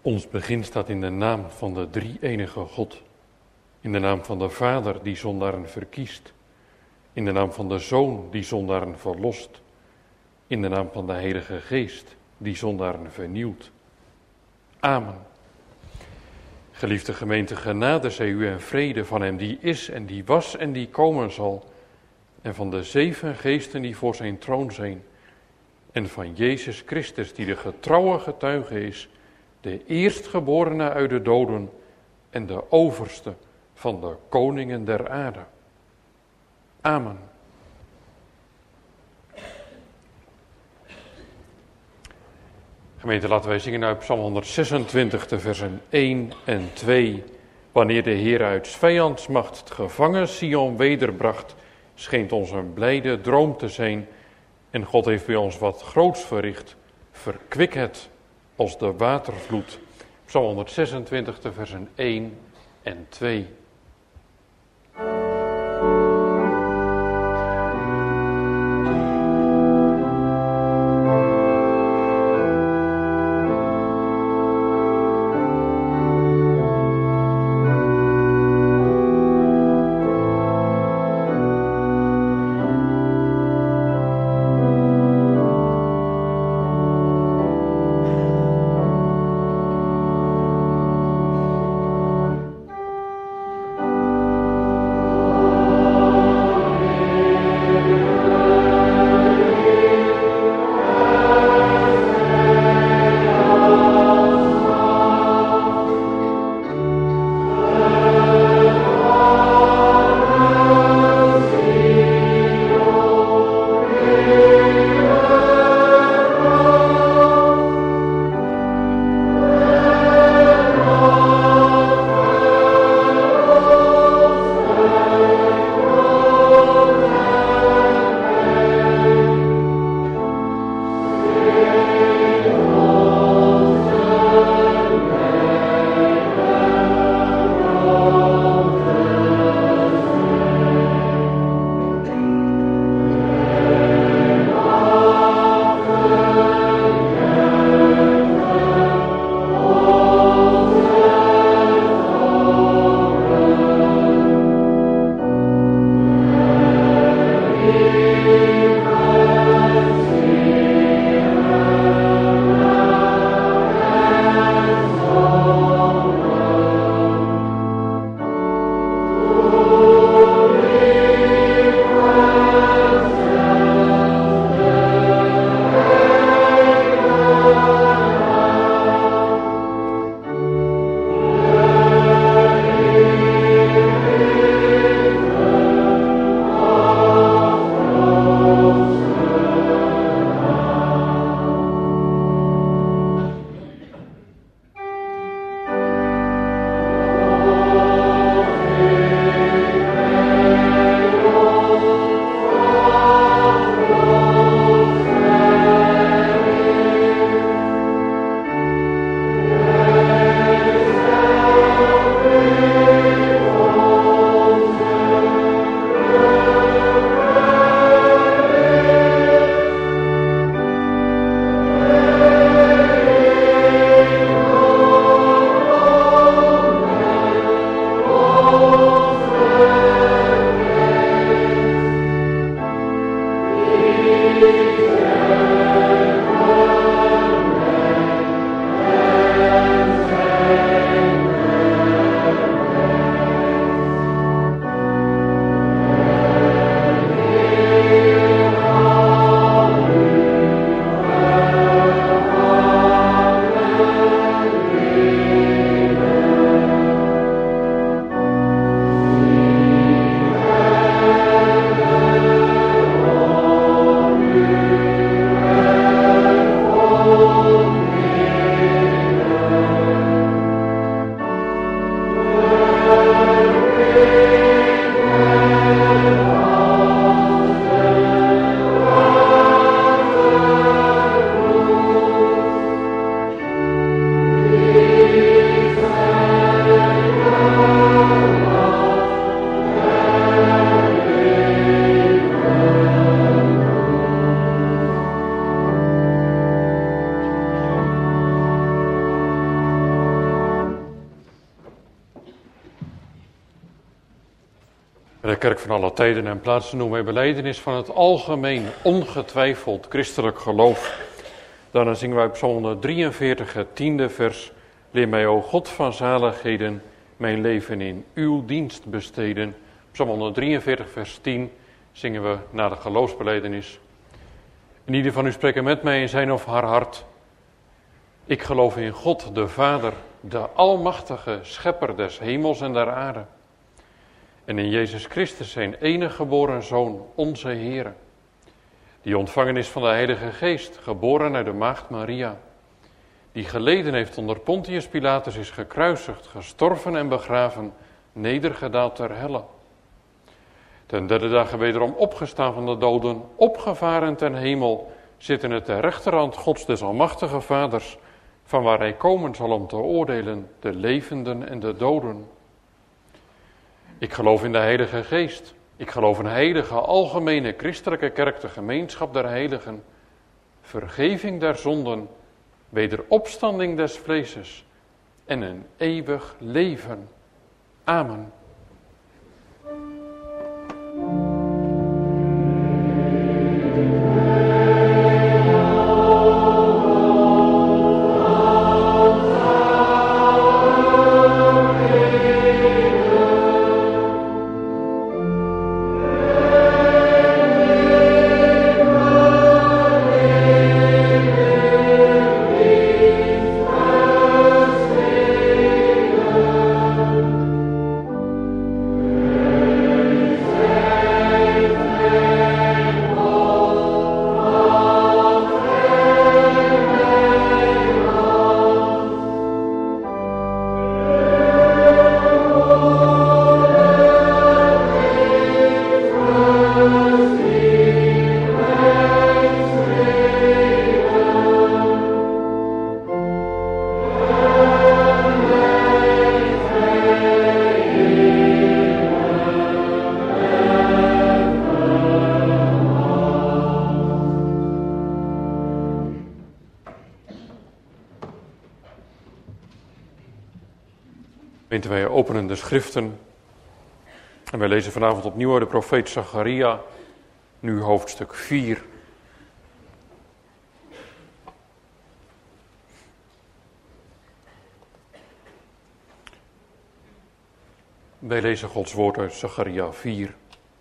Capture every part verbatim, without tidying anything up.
Ons begin staat in de naam van de drie-enige God. In de naam van de Vader die zondaren verkiest. In de naam van de Zoon die zondaren verlost. In de naam van de Heilige Geest die zondaren vernieuwt. Amen. Geliefde gemeente, genade zij u en vrede van hem die is en die was en die komen zal. En van de zeven geesten die voor zijn troon zijn. En van Jezus Christus die de getrouwe getuige is. De eerstgeborene uit de doden en de overste van de koningen der aarde. Amen. Gemeente, laten wij zingen uit Psalm honderdzesentwintig, de versen één en twee. Wanneer de Heer uit 's vijands macht het gevangen Sion wederbracht, schijnt ons een blijde droom te zijn. En God heeft bij ons wat groots verricht. Verkwik het als de watervloed. Psalm honderdzesentwintig, de versen één en twee. De kerk van alle tijden en plaatsen noemen wij belijdenis van het algemeen, ongetwijfeld christelijk geloof. Daarna zingen wij Psalm honderddrieënveertig, het tiende vers. Leer mij, o God van zaligheden, mijn leven in uw dienst besteden. Psalm honderddrieënveertig, vers tien zingen we na de geloofsbelijdenis. En ieder van u spreken met mij in zijn of haar hart. Ik geloof in God, de Vader, de almachtige schepper des hemels en der aarde. En in Jezus Christus, zijn enige geboren Zoon, onze Heere, die ontvangen is van de Heilige Geest, geboren uit de maagd Maria, die geleden heeft onder Pontius Pilatus, is gekruisigd, gestorven en begraven, nedergedaald ter helle. Ten derde dagen wederom opgestaan van de doden, opgevaren ten hemel, zittende ter rechterhand Gods des almachtige Vaders, van waar hij komen zal om te oordelen de levenden en de doden. Ik geloof in de Heilige Geest. Ik geloof in een heilige, algemene, christelijke kerk, de gemeenschap der heiligen, vergeving der zonden, wederopstanding des vleeses en een eeuwig leven. Amen. Wij openen de schriften en wij lezen vanavond opnieuw de profeet Zacharia, nu hoofdstuk vier. Wij lezen Gods woord uit Zacharia vier.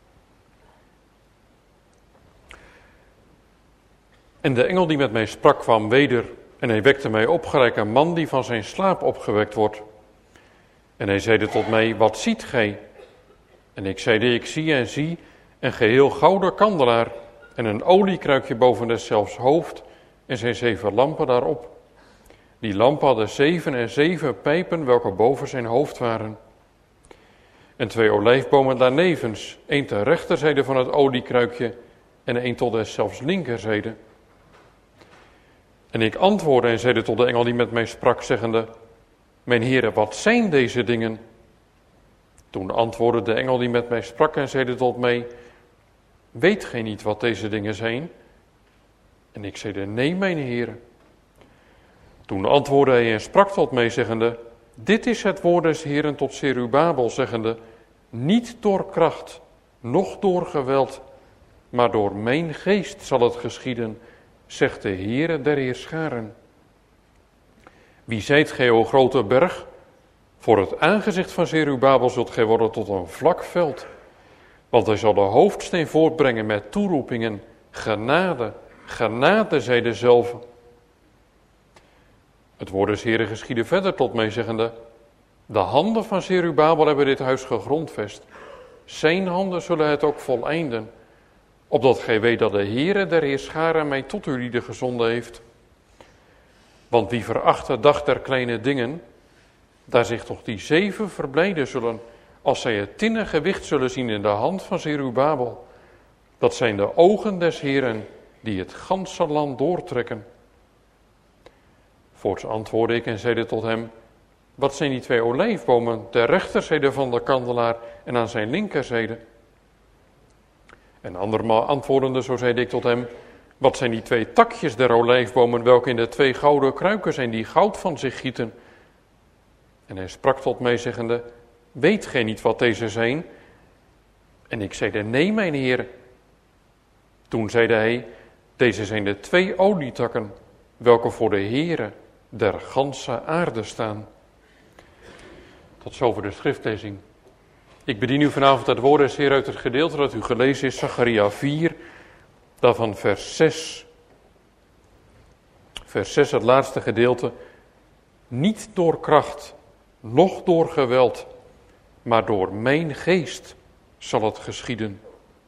En de engel die met mij sprak kwam weder en hij wekte mij op gelijk een man die van zijn slaap opgewekt wordt. En hij zeide tot mij, wat ziet gij? En ik zeide, ik zie en zie een geheel gouden kandelaar en een oliekruikje boven deszelfs hoofd en zijn zeven lampen daarop. Die lampen hadden zeven en zeven pijpen welke boven zijn hoofd waren. En twee olijfbomen daarnevens, één ter rechterzijde van het oliekruikje en één tot deszelfs linkerzijde. En ik antwoordde en zeide tot de engel die met mij sprak, zeggende, mijn heren, wat zijn deze dingen? Toen antwoordde de engel die met mij sprak en zeide tot mij, weet gij niet wat deze dingen zijn? En ik zeide, nee, mijn heren. Toen antwoordde hij en sprak tot mij, zeggende, dit is het woord des Heren tot Zerubabel, zeggende, niet door kracht, noch door geweld, maar door mijn geest zal het geschieden, zegt de Heere der Heerscharen. Wie zijt gij, o grote berg? Voor het aangezicht van Zerubabel zult gij worden tot een vlak veld. Want hij zal de hoofdsteen voortbrengen met toeroepingen. Genade, genade, zei dezelfde. Het woord des Heren geschiedde verder tot mij, zeggende, de handen van Zerubabel hebben dit huis gegrondvest. Zijn handen zullen het ook voleinden. Opdat gij weet dat de Heere der Heerscharen mij tot u lieden gezonden heeft. Want wie veracht de dag der kleine dingen, daar zich toch die zeven verblijden zullen, als zij het tinnen gewicht zullen zien in de hand van Zerubabel. Dat zijn de ogen des Heeren, die het ganse land doortrekken. Voorts antwoordde ik en zeide tot hem, wat zijn die twee olijfbomen ter rechterzijde van de kandelaar en aan zijn linkerzijde? En andermaal antwoordende, zo zeide ik tot hem, wat zijn die twee takjes der olijfbomen, welke in de twee gouden kruiken zijn, die goud van zich gieten? En hij sprak tot mij, zeggende, weet gij niet wat deze zijn? En ik zeide, nee, mijn Heer. Toen zeide hij, deze zijn de twee olietakken, welke voor de Heere der ganse aarde staan. Tot zover de schriftlezing. Ik bedien u vanavond het woord des Heer uit het gedeelte dat u gelezen is, Zacharia vier, daarvan vers zes. Vers zes, het laatste gedeelte. Niet door kracht, noch door geweld, maar door mijn geest zal het geschieden.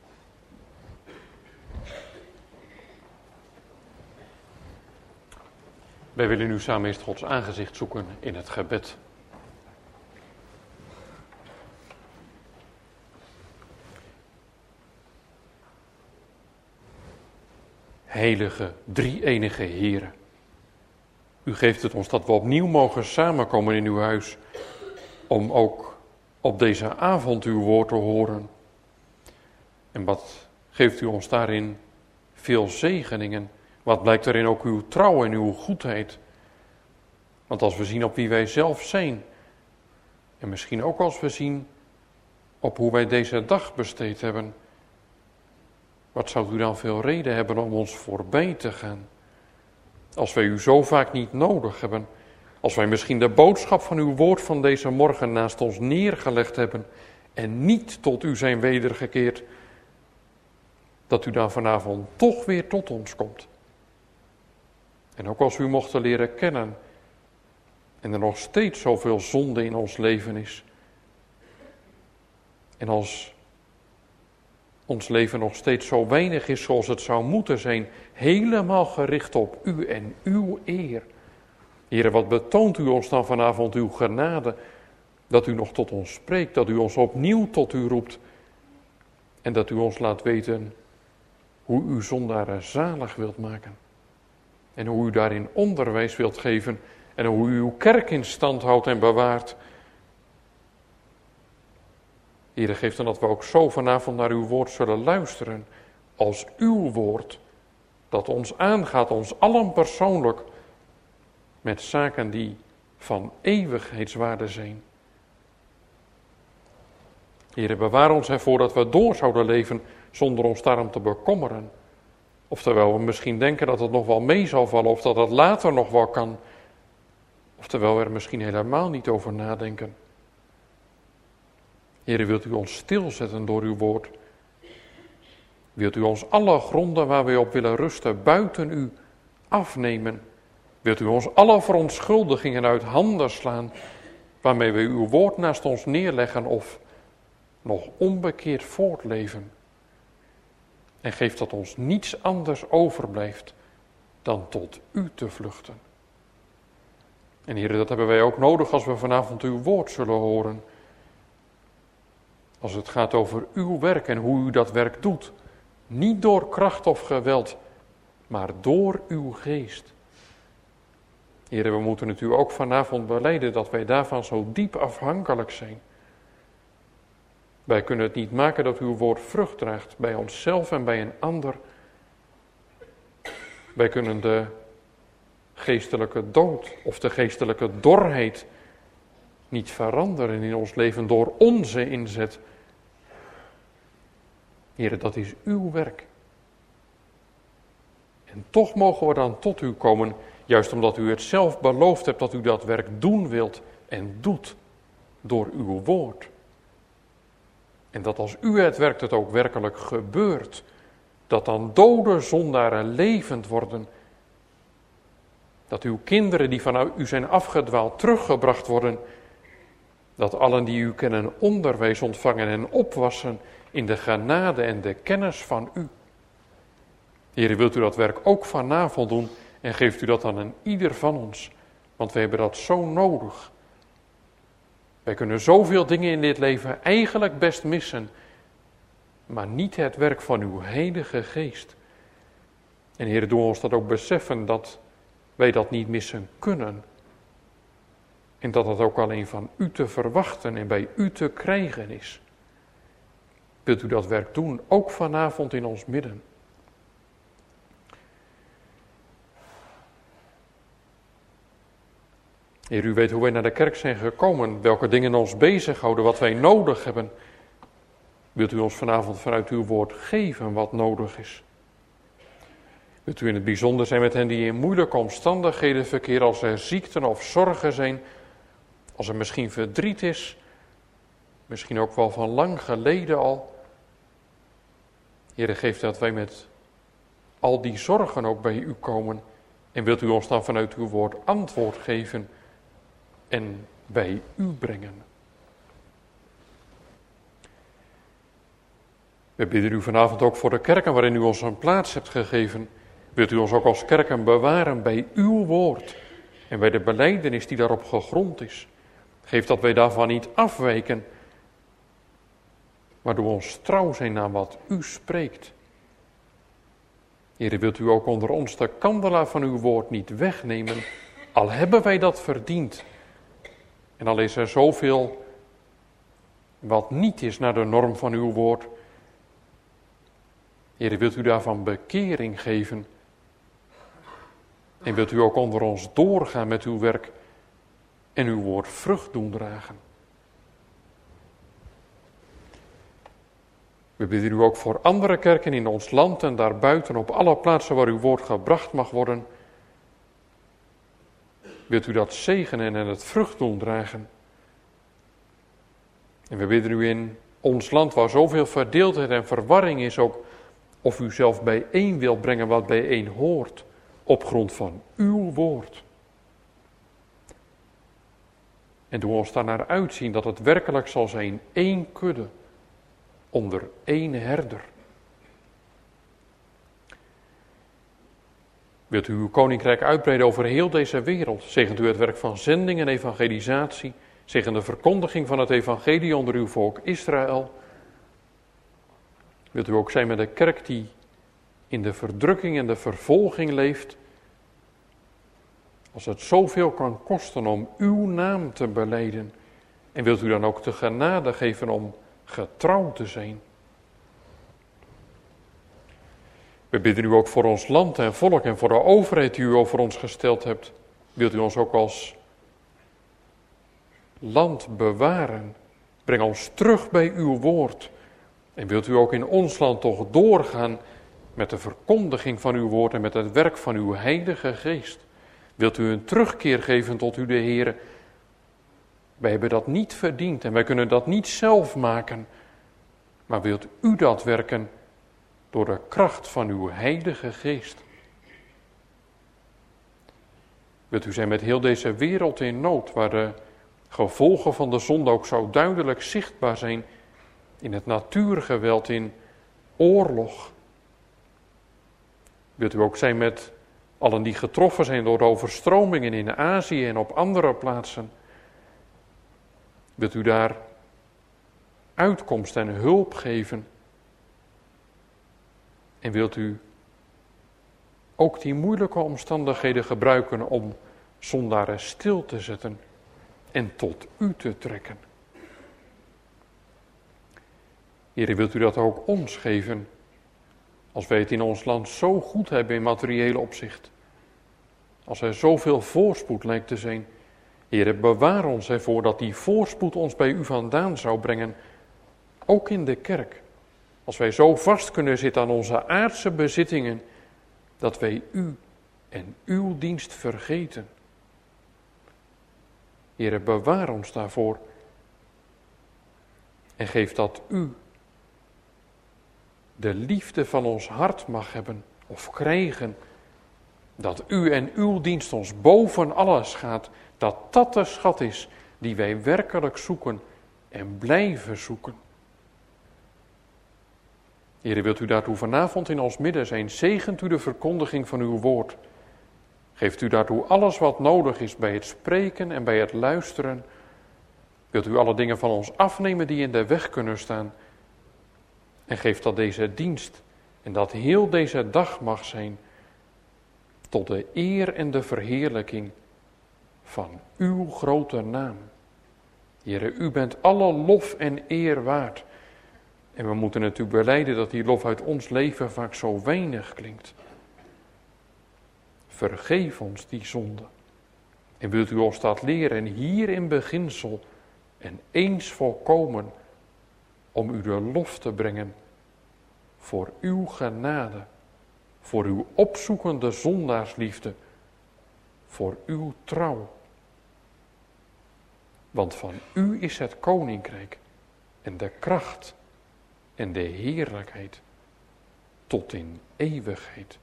Wij willen nu samen eerst Gods aangezicht zoeken in het gebed. Heilige, drie-enige Heere, u geeft het ons dat we opnieuw mogen samenkomen in uw huis, om ook op deze avond uw woord te horen. En wat geeft u ons daarin veel zegeningen, wat blijkt daarin ook uw trouw en uw goedheid. Want als we zien op wie wij zelf zijn, en misschien ook als we zien op hoe wij deze dag besteed hebben, wat zou u dan veel reden hebben om ons voorbij te gaan? Als wij u zo vaak niet nodig hebben, als wij misschien de boodschap van uw woord van deze morgen naast ons neergelegd hebben en niet tot u zijn wedergekeerd, dat u dan vanavond toch weer tot ons komt. En ook als u mochten leren kennen en er nog steeds zoveel zonde in ons leven is. En als ons leven nog steeds zo weinig is zoals het zou moeten zijn, helemaal gericht op u en uw eer. Heere, wat betoont u ons dan vanavond uw genade, dat u nog tot ons spreekt, dat u ons opnieuw tot u roept en dat u ons laat weten hoe u zondaren zalig wilt maken. En hoe u daarin onderwijs wilt geven en hoe u uw kerk in stand houdt en bewaart. Heere, geef dan dat we ook zo vanavond naar uw woord zullen luisteren, als uw woord, dat ons aangaat, ons allen persoonlijk, met zaken die van eeuwigheidswaarde zijn. Heere, bewaar ons ervoor dat we door zouden leven zonder ons daarom te bekommeren. Of terwijl we misschien denken dat het nog wel mee zal vallen, of dat het later nog wel kan. Of terwijl we er misschien helemaal niet over nadenken. Heere, wilt u ons stilzetten door uw woord? Wilt u ons alle gronden waar we op willen rusten buiten u afnemen? Wilt u ons alle verontschuldigingen uit handen slaan, waarmee we uw woord naast ons neerleggen of nog onbekeerd voortleven? En geef dat ons niets anders overblijft dan tot u te vluchten. En Heere, dat hebben wij ook nodig als we vanavond uw woord zullen horen. Als het gaat over uw werk en hoe u dat werk doet. Niet door kracht of geweld, maar door uw geest. Heere, we moeten het u ook vanavond belijden dat wij daarvan zo diep afhankelijk zijn. Wij kunnen het niet maken dat uw woord vrucht draagt bij onszelf en bij een ander. Wij kunnen de geestelijke dood of de geestelijke dorheid niet veranderen in ons leven door onze inzet. Heere, dat is uw werk. En toch mogen we dan tot u komen, juist omdat u het zelf beloofd hebt dat u dat werk doen wilt en doet door uw woord. En dat als u het werkt, het ook werkelijk gebeurt. Dat dan dode zondaren levend worden. Dat uw kinderen die van u zijn afgedwaald teruggebracht worden. Dat allen die u kennen onderwijs ontvangen en opwassen in de genade en de kennis van u. Heer, wilt u dat werk ook vanavond doen en geeft u dat aan ieder van ons. Want we hebben dat zo nodig. Wij kunnen zoveel dingen in dit leven eigenlijk best missen, maar niet het werk van uw Heilige Geest. En Heer, doe ons dat ook beseffen dat wij dat niet missen kunnen. En dat het ook alleen van u te verwachten en bij u te krijgen is. Wilt u dat werk doen, ook vanavond in ons midden? Heer, u weet hoe wij naar de kerk zijn gekomen, welke dingen ons bezighouden, wat wij nodig hebben. Wilt u ons vanavond vanuit uw woord geven wat nodig is? Wilt u in het bijzonder zijn met hen die in moeilijke omstandigheden verkeren, als er ziekten of zorgen zijn, als er misschien verdriet is, misschien ook wel van lang geleden al. Heere, geef dat wij met al die zorgen ook bij u komen. En wilt u ons dan vanuit uw woord antwoord geven en bij u brengen. We bidden u vanavond ook voor de kerken waarin u ons een plaats hebt gegeven. Wilt u ons ook als kerken bewaren bij uw woord en bij de belijdenis die daarop gegrond is. Geef dat wij daarvan niet afwijken, maar doe ons trouw zijn aan wat u spreekt. Heere, wilt u ook onder ons de kandelaar van uw woord niet wegnemen, al hebben wij dat verdiend. En al is er zoveel wat niet is naar de norm van uw woord. Heere, wilt u daarvan bekering geven? En wilt u ook onder ons doorgaan met uw werk en uw woord vrucht doen dragen? We bidden u ook voor andere kerken in ons land en daarbuiten op alle plaatsen waar uw woord gebracht mag worden. Wilt u dat zegenen en het vrucht doen dragen? En we bidden u in ons land waar zoveel verdeeldheid en verwarring is ook, of u zelf bijeen wilt brengen wat bijeen hoort, op grond van uw woord. En doe ons daarnaar uitzien dat het werkelijk zal zijn één kudde, onder één herder. Wilt u uw koninkrijk uitbreiden over heel deze wereld? Zegent u het werk van zending en evangelisatie? Zegen de verkondiging van het evangelie onder uw volk Israël? Wilt u ook zijn met de kerk die in de verdrukking en de vervolging leeft? Als het zoveel kan kosten om uw naam te belijden. En wilt u dan ook de genade geven om getrouw te zijn? We bidden u ook voor ons land en volk en voor de overheid die u over ons gesteld hebt. Wilt u ons ook als land bewaren? Breng ons terug bij uw woord. En wilt u ook in ons land toch doorgaan met de verkondiging van uw woord en met het werk van uw Heilige Geest? Wilt u een terugkeer geven tot u de Heere? Wij hebben dat niet verdiend en wij kunnen dat niet zelf maken. Maar wilt u dat werken door de kracht van uw Heilige Geest? Wilt u zijn met heel deze wereld in nood, waar de gevolgen van de zonde ook zo duidelijk zichtbaar zijn in het natuurgeweld, in oorlog? Wilt u ook zijn met allen die getroffen zijn door de overstromingen in Azië en op andere plaatsen? Wilt u daar uitkomst en hulp geven? En wilt u ook die moeilijke omstandigheden gebruiken om zondaren stil te zetten en tot u te trekken? Heere, wilt u dat ook ons geven, als wij het in ons land zo goed hebben in materiële opzicht? Als er zoveel voorspoed lijkt te zijn. Heere, bewaar ons ervoor dat die voorspoed ons bij u vandaan zou brengen, ook in de kerk. Als wij zo vast kunnen zitten aan onze aardse bezittingen, dat wij u en uw dienst vergeten. Heere, bewaar ons daarvoor en geef dat u de liefde van ons hart mag hebben of krijgen, dat u en uw dienst ons boven alles gaat, dat dat de schat is die wij werkelijk zoeken en blijven zoeken. Heere, wilt u daartoe vanavond in ons midden zijn? Zegent u de verkondiging van uw woord. Geeft u daartoe alles wat nodig is bij het spreken en bij het luisteren. Wilt u alle dingen van ons afnemen die in de weg kunnen staan. En geeft dat deze dienst en dat heel deze dag mag zijn tot de eer en de verheerlijking van uw grote naam. Heere, u bent alle lof en eer waard. En we moeten het u belijden dat die lof uit ons leven vaak zo weinig klinkt. Vergeef ons die zonde. En wilt u ons dat leren hier in beginsel en eens volkomen om u de lof te brengen voor uw genade, voor uw opzoekende zondaarsliefde, voor uw trouw. Want van u is het koninkrijk en de kracht en de heerlijkheid tot in eeuwigheid.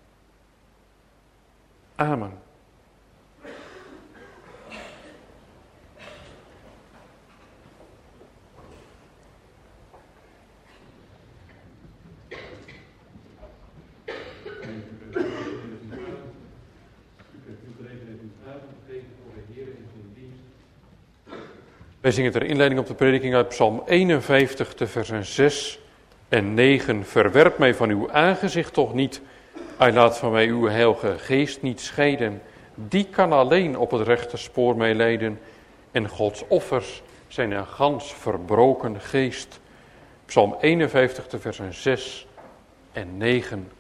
Amen. Wij zingen ter inleiding op de prediking uit Psalm eenenvijftig, de versen zes en negen. Verwerp mij van uw aangezicht toch niet, hij laat van mij uw heilige geest niet scheiden. Die kan alleen op het rechte spoor mij leiden, en Gods offers zijn een gans verbroken geest. Psalm eenenvijftig, de versen zes en negen.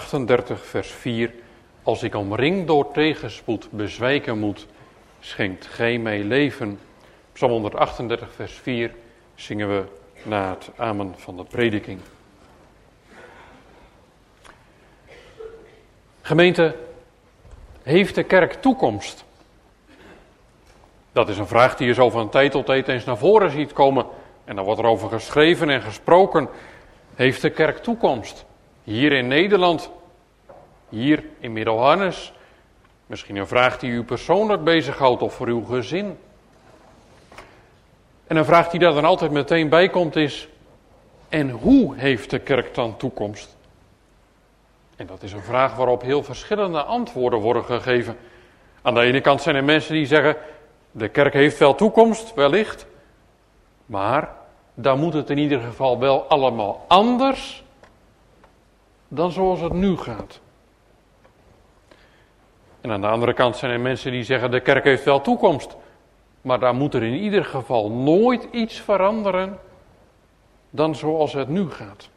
honderdachtendertig vers vier. Als ik omringd door tegenspoed bezwijken moet, schenkt gij mij leven. Psalm honderdachtendertig vers vier zingen we na het amen van de prediking. Gemeente, heeft de kerk toekomst? Dat is een vraag die je zo van tijd tot tijd eens naar voren ziet komen. En dan wordt er over geschreven en gesproken. Heeft de kerk toekomst? Hier in Nederland, hier in Middelharnis. Misschien een vraag die u persoonlijk bezighoudt of voor uw gezin. En een vraag die daar dan altijd meteen bij komt is: en hoe heeft de kerk dan toekomst? En dat is een vraag waarop heel verschillende antwoorden worden gegeven. Aan de ene kant zijn er mensen die zeggen: de kerk heeft wel toekomst, wellicht. Maar dan moet het in ieder geval wel allemaal anders dan zoals het nu gaat. En aan de andere kant zijn er mensen die zeggen: de kerk heeft wel toekomst. Maar daar moet er in ieder geval nooit iets veranderen dan zoals het nu gaat.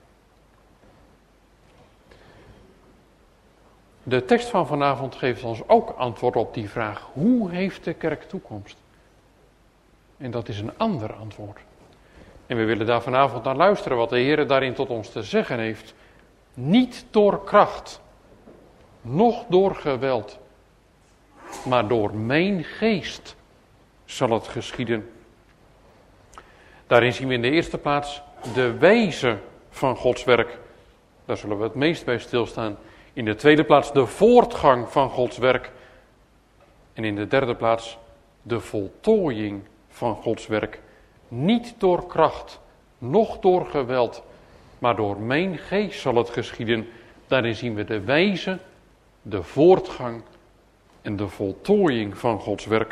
De tekst van vanavond geeft ons ook antwoord op die vraag: hoe heeft de kerk toekomst? En dat is een ander antwoord. En we willen daar vanavond naar luisteren wat de Heer daarin tot ons te zeggen heeft. Niet door kracht, noch door geweld, maar door mijn geest zal het geschieden. Daarin zien we in de eerste plaats de wijze van Gods werk. Daar zullen we het meest bij stilstaan. In de tweede plaats de voortgang van Gods werk. En in de derde plaats de voltooiing van Gods werk. Niet door kracht, noch door geweld, maar door mijn geest zal het geschieden. Daarin zien we de wijze, de voortgang en de voltooiing van Gods werk.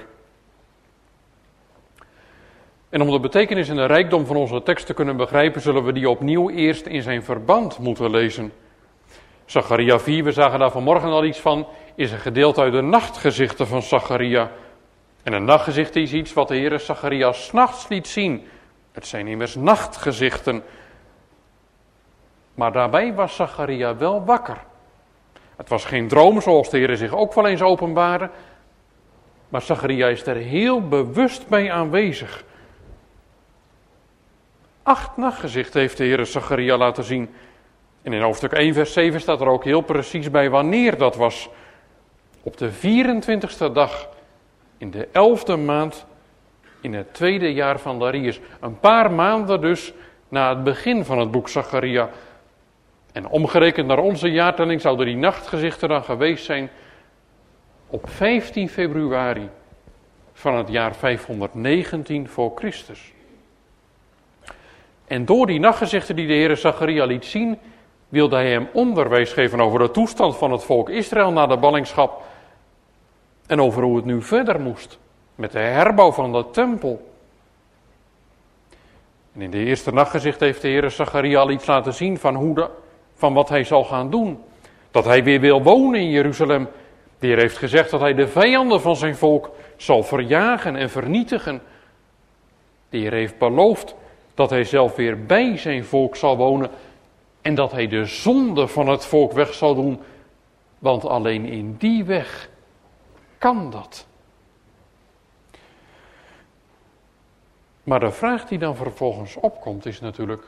En om de betekenis en de rijkdom van onze tekst te kunnen begrijpen, zullen we die opnieuw eerst in zijn verband moeten lezen. Zacharia vier, we zagen daar vanmorgen al iets van, is een gedeelte uit de nachtgezichten van Zacharia. En een nachtgezicht is iets wat de Heere Zacharia 's nachts liet zien. Het zijn immers nachtgezichten. Maar daarbij was Zacharia wel wakker. Het was geen droom zoals de Heere zich ook wel eens openbaarde. Maar Zacharia is er heel bewust bij aanwezig. Acht nachtgezichten heeft de Heere Zacharia laten zien. En in hoofdstuk één vers zeven staat er ook heel precies bij wanneer dat was. Op de vierentwintigste dag in de elfde maand in het tweede jaar van Darius. Een paar maanden dus na het begin van het boek Zacharia. En omgerekend naar onze jaartelling zouden die nachtgezichten dan geweest zijn op vijftien februari van het jaar vijfhonderdnegentien voor Christus. En door die nachtgezichten die de Heere Zacharia liet zien, wilde hij hem onderwijs geven over de toestand van het volk Israël na de ballingschap en over hoe het nu verder moest met de herbouw van de tempel. En in de eerste nachtgezicht heeft de Heere Zacharia al iets laten zien van, hoe de, van wat hij zal gaan doen. Dat hij weer wil wonen in Jeruzalem. De Heer heeft gezegd dat hij de vijanden van zijn volk zal verjagen en vernietigen. De Heer heeft beloofd dat hij zelf weer bij zijn volk zal wonen en dat hij de zonde van het volk weg zal doen, want alleen in die weg kan dat. Maar de vraag die dan vervolgens opkomt is natuurlijk: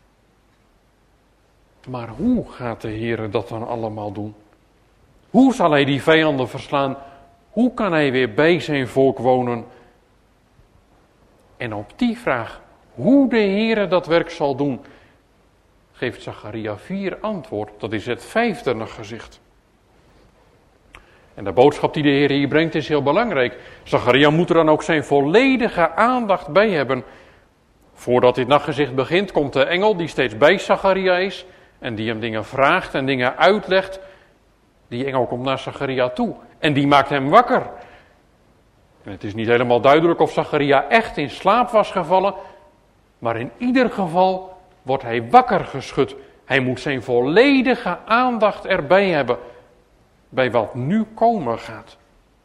maar hoe gaat de Heer dat dan allemaal doen? Hoe zal hij die vijanden verslaan? Hoe kan hij weer bij zijn volk wonen? En op die vraag, hoe de Heer dat werk zal doen, geeft Zacharia vier antwoord. Dat is het vijfde nachtgezicht. En de boodschap die de Heer hier brengt is heel belangrijk. Zacharia moet er dan ook zijn volledige aandacht bij hebben. Voordat dit nachtgezicht begint, komt de engel die steeds bij Zacharia is en die hem dingen vraagt en dingen uitlegt. Die engel komt naar Zacharia toe en die maakt hem wakker. En het is niet helemaal duidelijk of Zacharia echt in slaap was gevallen, maar in ieder geval wordt hij wakker geschud. Hij moet zijn volledige aandacht erbij hebben bij wat nu komen gaat.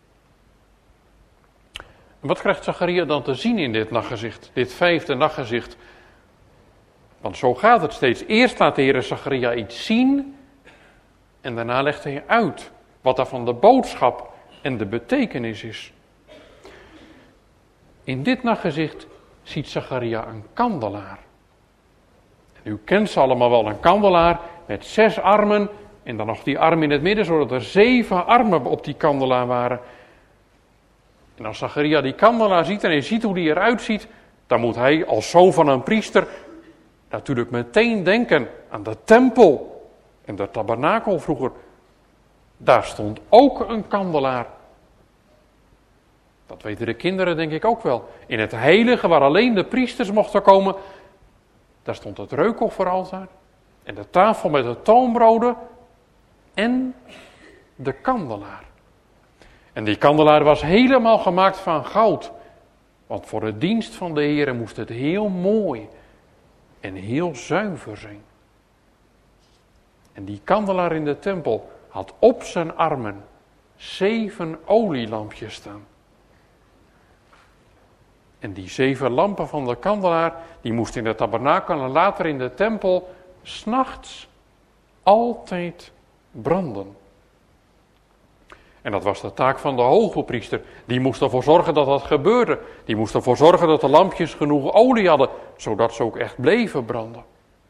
En wat krijgt Zacharia dan te zien in dit nachtgezicht, dit vijfde nachtgezicht? Want zo gaat het steeds. Eerst laat de Heer Zacharia iets zien En daarna legt hij uit wat daarvan de boodschap en de betekenis is. In dit nachtgezicht ziet Zacharia een kandelaar. En u kent ze allemaal wel, een kandelaar met zes armen en dan nog die arm in het midden, zodat er zeven armen op die kandelaar waren. En als Zacharia die kandelaar ziet en hij ziet hoe die eruit ziet, dan moet hij als zoon van een priester natuurlijk meteen denken aan de tempel en de tabernakel vroeger. Daar stond ook een kandelaar. Dat weten de kinderen denk ik ook wel. In het heilige waar alleen de priesters mochten komen, daar stond het reukofferaltaar en de tafel met de toonbroden en de kandelaar. En die kandelaar was helemaal gemaakt van goud. Want voor de dienst van de Heere moest het heel mooi en heel zuiver zijn. En die kandelaar in de tempel had op zijn armen zeven olielampjes staan. En die zeven lampen van de kandelaar, die moesten in de tabernakel en later in de tempel 's nachts altijd branden. En dat was de taak van de hogepriester. Die moest ervoor zorgen dat dat gebeurde. Die moest ervoor zorgen dat de lampjes genoeg olie hadden, zodat ze ook echt bleven branden.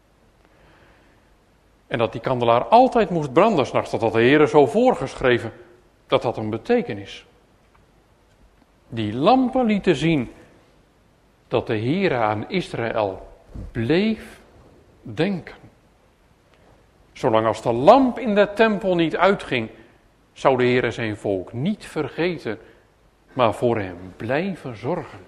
En dat die kandelaar altijd moest branden 's nachts, dat had de Heere zo voorgeschreven. Dat had een betekenis. Die lampen lieten zien dat de Heere aan Israël bleef denken. Zolang als de lamp in de tempel niet uitging, zou de Heere zijn volk niet vergeten, maar voor hem blijven zorgen.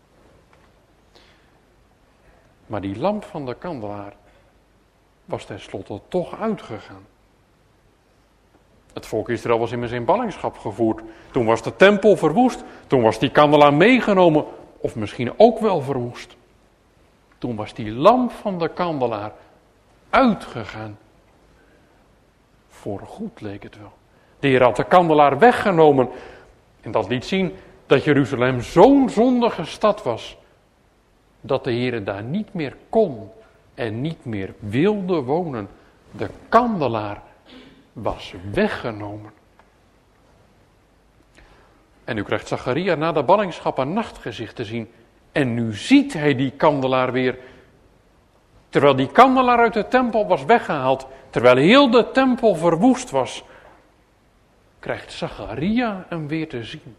Maar die lamp van de kandelaar was tenslotte toch uitgegaan. Het volk Israël was immers in ballingschap gevoerd. Toen was de tempel verwoest. Toen was die kandelaar meegenomen, of misschien ook wel verwoest. Toen was die lamp van de kandelaar uitgegaan. Voorgoed leek het wel. De Heer had de kandelaar weggenomen. En dat liet zien dat Jeruzalem zo'n zondige stad was, dat de Heer daar niet meer kon en niet meer wilde wonen. De kandelaar was weggenomen. En nu krijgt Zacharia na de ballingschap een nachtgezicht te zien. En nu ziet hij die kandelaar weer. Terwijl die kandelaar uit de tempel was weggehaald, terwijl heel de tempel verwoest was, krijgt Zacharia hem weer te zien.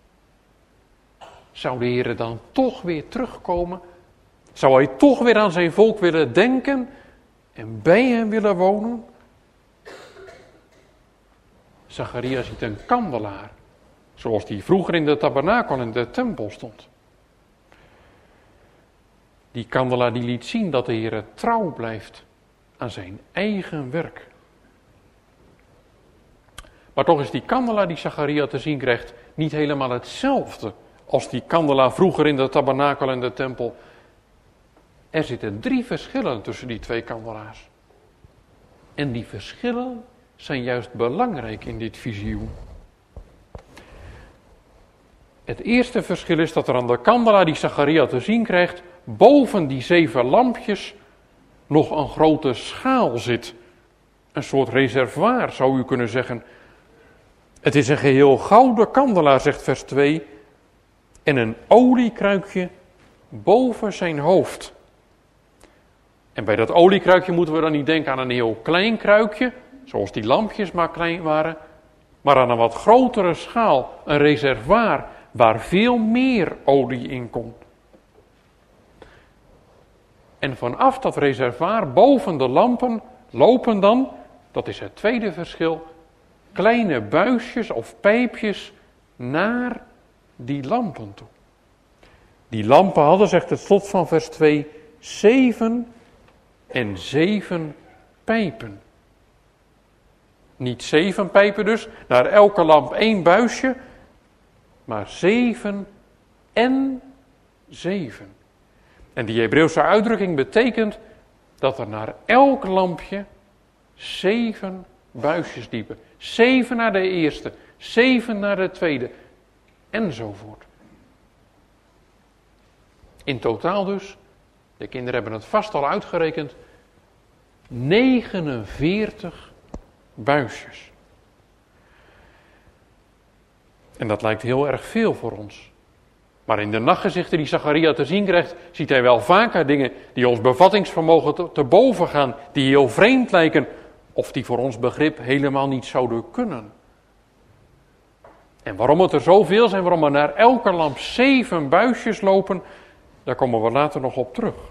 Zou de Heer dan toch weer terugkomen? Zou hij toch weer aan zijn volk willen denken en bij hem willen wonen? Zacharia ziet een kandelaar, zoals die vroeger in de tabernakel en de tempel stond. Die kandelaar die liet zien dat de Heer trouw blijft aan zijn eigen werk. Maar toch is die kandelaar die Zacharia te zien krijgt niet helemaal hetzelfde als die kandelaar vroeger in de tabernakel en de tempel. Er zitten drie verschillen tussen die twee kandelaars. En die verschillen zijn juist belangrijk in dit visioen. Het eerste verschil is dat er aan de kandelaar die Zacharia te zien krijgt, boven die zeven lampjes nog een grote schaal zit. Een soort reservoir zou u kunnen zeggen. Het is een geheel gouden kandelaar, zegt vers twee, en een oliekruikje boven zijn hoofd. En bij dat oliekruikje moeten we dan niet denken aan een heel klein kruikje, zoals die lampjes maar klein waren, maar aan een wat grotere schaal, een reservoir waar veel meer olie in komt. En vanaf dat reservoir boven de lampen lopen dan, dat is het tweede verschil, kleine buisjes of pijpjes naar die lampen toe. Die lampen hadden, zegt het slot van vers twee, zeven en zeven pijpen. Niet zeven pijpen dus, naar elke lamp één buisje, maar zeven en zeven. En die Hebreeuwse uitdrukking betekent dat er naar elk lampje zeven buisjes liepen. Zeven naar de eerste, zeven naar de tweede, enzovoort. In totaal dus, de kinderen hebben het vast al uitgerekend, negenenveertig buisjes. En dat lijkt heel erg veel voor ons. Maar in de nachtgezichten die Zacharia te zien krijgt, ziet hij wel vaker dingen die ons bevattingsvermogen te, te boven gaan, die heel vreemd lijken, of die voor ons begrip helemaal niet zouden kunnen. En waarom het er zoveel zijn, waarom er naar elke lamp zeven buisjes lopen, daar komen we later nog op terug.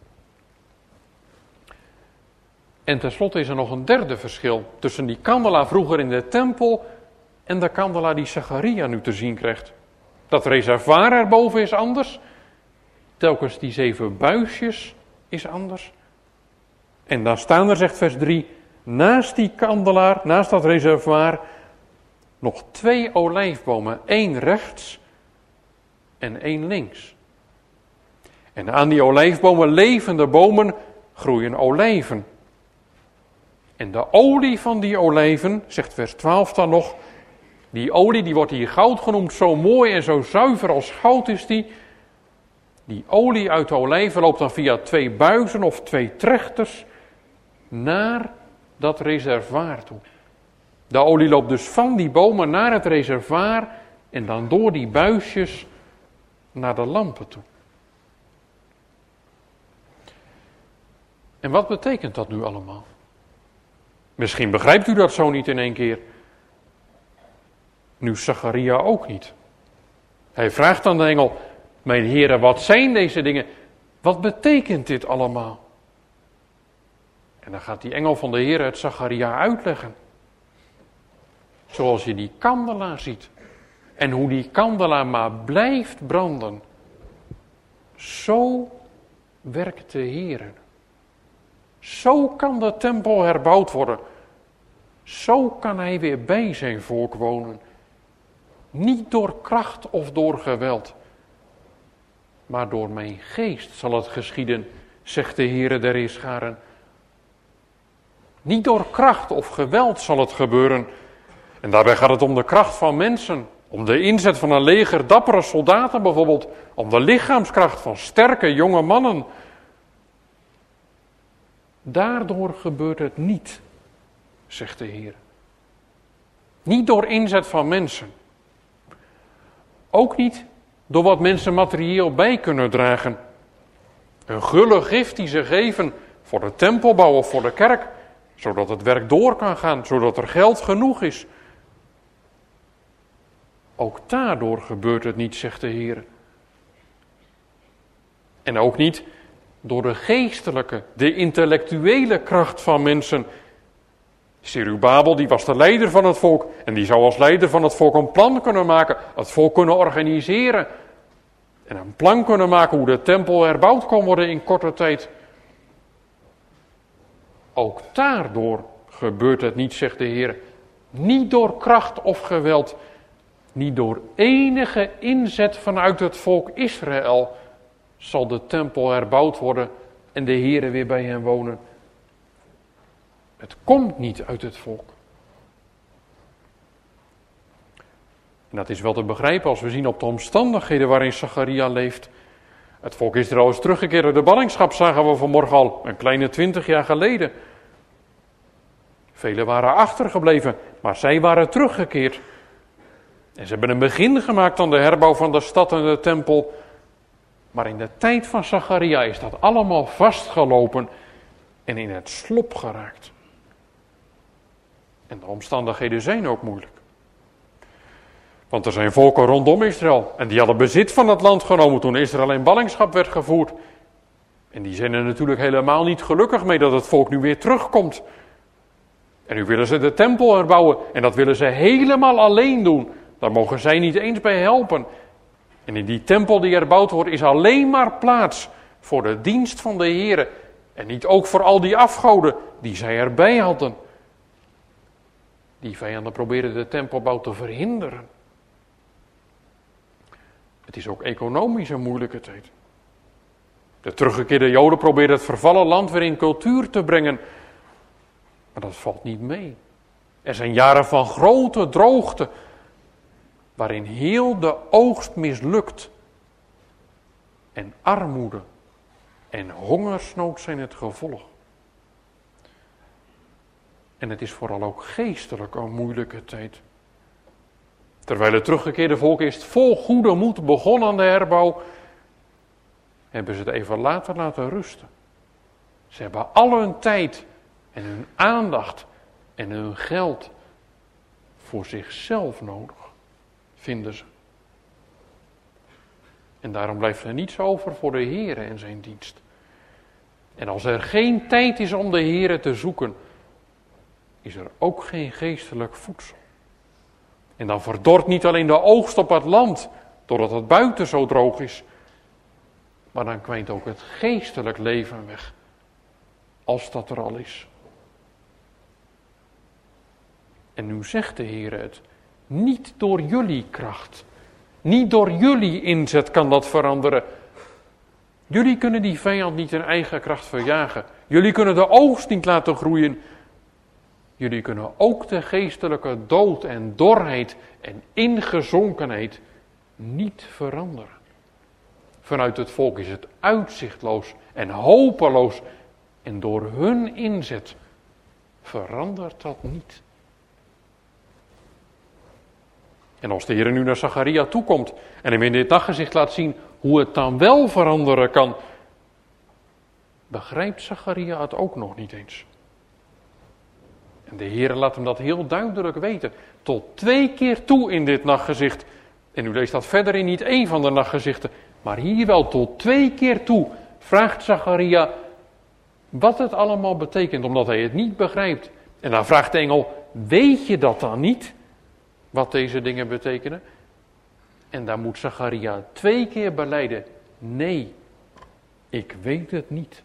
En tenslotte is er nog een derde verschil tussen die kandelaar vroeger in de tempel en de kandelaar die Zacharia nu te zien krijgt. Dat reservoir erboven is anders, telkens die zeven buisjes is anders. En daar staan er, zegt vers drie, naast die kandelaar, naast dat reservoir, nog twee olijfbomen, één rechts en één links. En aan die olijfbomen, levende bomen, groeien olijven. En de olie van die olijven, zegt vers twaalf dan nog, die olie die wordt hier goud genoemd, zo mooi en zo zuiver als goud is die. Die olie uit de olijven loopt dan via twee buizen of twee trechters naar dat reservoir toe. De olie loopt dus van die bomen naar het reservoir en dan door die buisjes naar de lampen toe. En wat betekent dat nu allemaal? Misschien begrijpt u dat zo niet in één keer. Nu Zacharia ook niet. Hij vraagt aan de engel, mijn heren, wat zijn deze dingen? Wat betekent dit allemaal? En dan gaat die engel van de Heer het Zacharia uitleggen. Zoals je die kandelaar ziet. En hoe die kandelaar maar blijft branden. Zo werkt de Heer. Zo kan de tempel herbouwd worden. Zo kan hij weer bij zijn volk wonen. Niet door kracht of door geweld. Maar door mijn geest zal het geschieden, zegt de Heere der Heerscharen. Niet door kracht of geweld zal het gebeuren. En daarbij gaat het om de kracht van mensen. Om de inzet van een leger dappere soldaten bijvoorbeeld. Om de lichaamskracht van sterke jonge mannen. Daardoor gebeurt het niet, zegt de Heer. Niet door inzet van mensen. Ook niet door wat mensen materieel bij kunnen dragen. Een gulle gift die ze geven voor de tempelbouw of voor de kerk, zodat het werk door kan gaan, zodat er geld genoeg is. Ook daardoor gebeurt het niet, zegt de Heer. En ook niet door de geestelijke, de intellectuele kracht van mensen. Zerubabel, die was de leider van het volk en die zou als leider van het volk een plan kunnen maken, het volk kunnen organiseren en een plan kunnen maken hoe de tempel herbouwd kon worden in korte tijd. Ook daardoor gebeurt het niet, zegt de Heer. Niet door kracht of geweld, niet door enige inzet vanuit het volk Israël zal de tempel herbouwd worden en de Heere weer bij hen wonen. Het komt niet uit het volk. En dat is wel te begrijpen als we zien op de omstandigheden waarin Zacharia leeft. Het volk Israël is teruggekeerd uit de ballingschap, zagen we vanmorgen al, een kleine twintig jaar geleden. Velen waren achtergebleven, maar zij waren teruggekeerd. En ze hebben een begin gemaakt aan de herbouw van de stad en de tempel. Maar in de tijd van Zacharia is dat allemaal vastgelopen en in het slop geraakt. En de omstandigheden zijn ook moeilijk. Want er zijn volken rondom Israël en die hadden bezit van het land genomen toen Israël in ballingschap werd gevoerd. En die zijn er natuurlijk helemaal niet gelukkig mee dat het volk nu weer terugkomt. En nu willen ze de tempel herbouwen en dat willen ze helemaal alleen doen. Daar mogen zij niet eens bij helpen. En in die tempel die herbouwd wordt is alleen maar plaats voor de dienst van de Heere. En niet ook voor al die afgoden die zij erbij hadden. Die vijanden probeerden de tempelbouw te verhinderen. Het is ook economisch een moeilijke tijd. De teruggekeerde Joden probeerden het vervallen land weer in cultuur te brengen. Maar dat valt niet mee. Er zijn jaren van grote droogte, waarin heel de oogst mislukt. En armoede en hongersnood zijn het gevolg. En het is vooral ook geestelijk een moeilijke tijd. Terwijl het teruggekeerde volk is vol goede moed begonnen aan de herbouw, hebben ze het even later laten rusten. Ze hebben al hun tijd en hun aandacht en hun geld voor zichzelf nodig, vinden ze. En daarom blijft er niets over voor de Heere en zijn dienst. En als er geen tijd is om de Heere te zoeken, is er ook geen geestelijk voedsel. En dan verdort niet alleen de oogst op het land, doordat het buiten zo droog is, maar dan kwijnt ook het geestelijk leven weg, als dat er al is. En nu zegt de Heer het, niet door jullie kracht, niet door jullie inzet kan dat veranderen. Jullie kunnen die vijand niet in eigen kracht verjagen. Jullie kunnen de oogst niet laten groeien. Jullie kunnen ook de geestelijke dood en dorheid en ingezonkenheid niet veranderen. Vanuit het volk is het uitzichtloos en hopeloos. En door hun inzet verandert dat niet. En als de Heer nu naar Zacharia toekomt en hem in dit nachtgezicht laat zien hoe het dan wel veranderen kan, begrijpt Zacharia het ook nog niet eens. En de Heer laat hem dat heel duidelijk weten, tot twee keer toe in dit nachtgezicht. En u leest dat verder in niet één van de nachtgezichten, maar hier wel tot twee keer toe vraagt Zacharia wat het allemaal betekent, omdat hij het niet begrijpt. En dan vraagt de engel, weet je dat dan niet? Wat deze dingen betekenen? En daar moet Zacharia twee keer belijden, nee, ik weet het niet.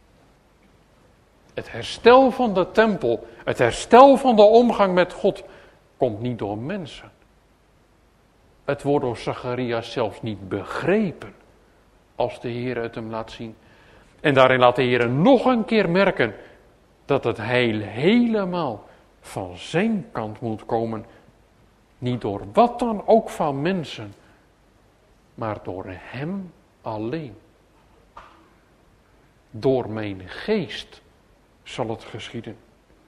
Het herstel van de tempel, het herstel van de omgang met God, komt niet door mensen. Het wordt door Zacharia zelfs niet begrepen, als de Heer het hem laat zien. En daarin laat de Heer nog een keer merken, dat het heil helemaal van zijn kant moet komen. Niet door wat dan ook van mensen, maar door hem alleen. Door mijn geest zal het geschieden.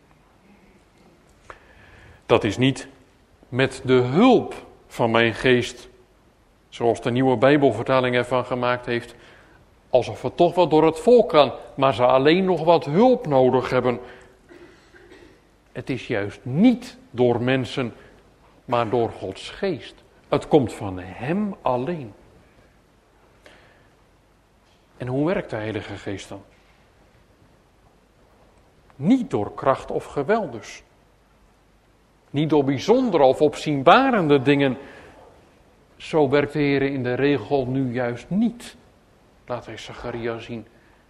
Dat is niet met de hulp van mijn geest, zoals de nieuwe Bijbelvertaling ervan gemaakt heeft, alsof het toch wel door het volk kan, maar ze alleen nog wat hulp nodig hebben. Het is juist niet door mensen, maar door Gods geest. Het komt van hem alleen. En hoe werkt de Heilige Geest dan? Niet door kracht of geweld dus. Niet door bijzondere of opzienbarende dingen. Zo werkt de Heer in de regel nu juist niet. Laat hij Zacharia zien.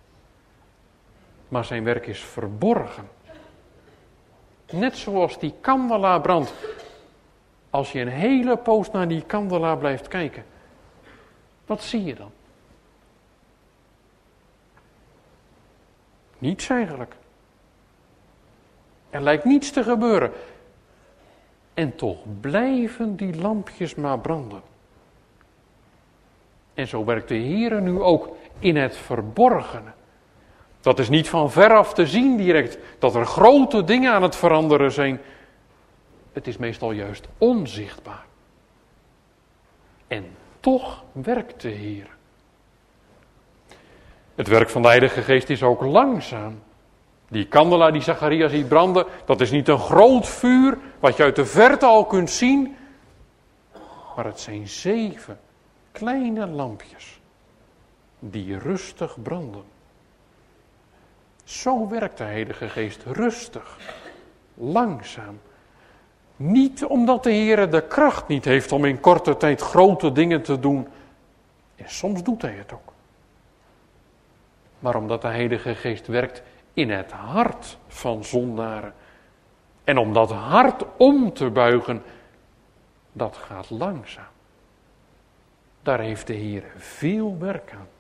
Maar zijn werk is verborgen. Net zoals die kandelaar brandt. Als je een hele poos naar die kandelaar blijft kijken. Wat zie je dan? Niets eigenlijk. Er lijkt niets te gebeuren. En toch blijven die lampjes maar branden. En zo werkt de Heer nu ook in het verborgene. Dat is niet van veraf te zien direct, dat er grote dingen aan het veranderen zijn. Het is meestal juist onzichtbaar. En toch werkt de Heer. Het werk van de Heilige Geest is ook langzaam. Die kandelaar die Zacharia ziet branden, dat is niet een groot vuur wat je uit de verte al kunt zien. Maar het zijn zeven kleine lampjes die rustig branden. Zo werkt de Heilige Geest rustig, langzaam. Niet omdat de Heer de kracht niet heeft om in korte tijd grote dingen te doen. En soms doet hij het ook. Maar omdat de Heilige Geest werkt in het hart van zondaren. En om dat hart om te buigen, dat gaat langzaam. Daar heeft de Heer veel werk aan.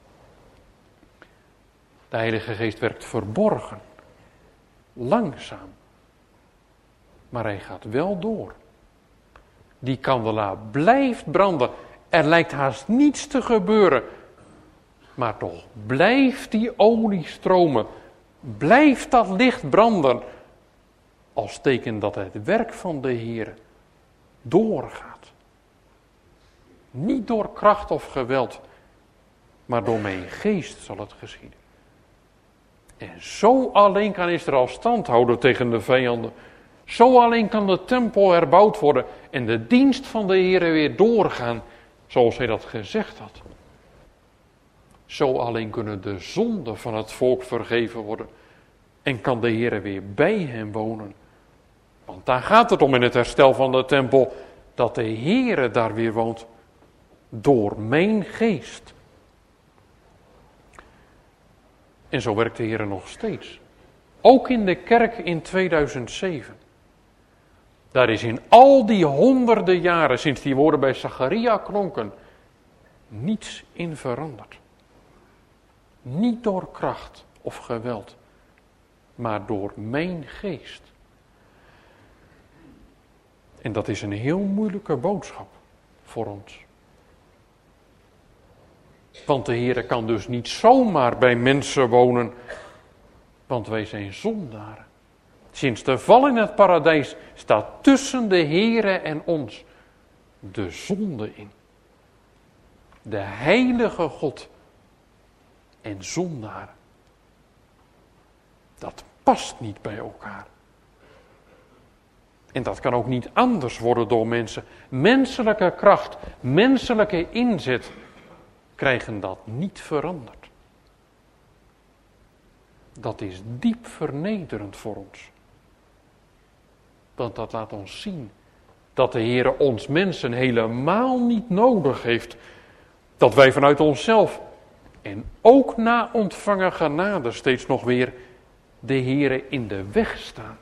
De Heilige Geest werkt verborgen, langzaam. Maar hij gaat wel door. Die kandelaar blijft branden. Er lijkt haast niets te gebeuren. Maar toch blijft die olie stromen. Blijft dat licht branden. als teken dat het werk van de Heer doorgaat. Niet door kracht of geweld, maar door mijn geest zal het geschieden. En zo alleen kan Israël stand houden tegen de vijanden. Zo alleen kan de tempel herbouwd worden en de dienst van de Heer weer doorgaan zoals hij dat gezegd had. Zo alleen kunnen de zonden van het volk vergeven worden en kan de Heer weer bij hen wonen. Want daar gaat het om in het herstel van de tempel, dat de Heer daar weer woont door mijn geest. En zo werkt de Heer nog steeds. Ook in de kerk in tweeduizend zeven. Daar is in al die honderden jaren sinds die woorden bij Zacharia klonken niets in veranderd. Niet door kracht of geweld, maar door mijn geest. En dat is een heel moeilijke boodschap voor ons. Want de Heer kan dus niet zomaar bij mensen wonen, want wij zijn zondaren. Sinds de val in het paradijs staat tussen de Heere en ons de zonde in. De heilige God en zondaren. Dat past niet bij elkaar. En dat kan ook niet anders worden door mensen. Menselijke kracht, menselijke inzet krijgen dat niet veranderd. Dat is diep vernederend voor ons. Want dat laat ons zien dat de Heer ons mensen helemaal niet nodig heeft. Dat wij vanuit onszelf en ook na ontvangen genade steeds nog weer de Heer in de weg staan.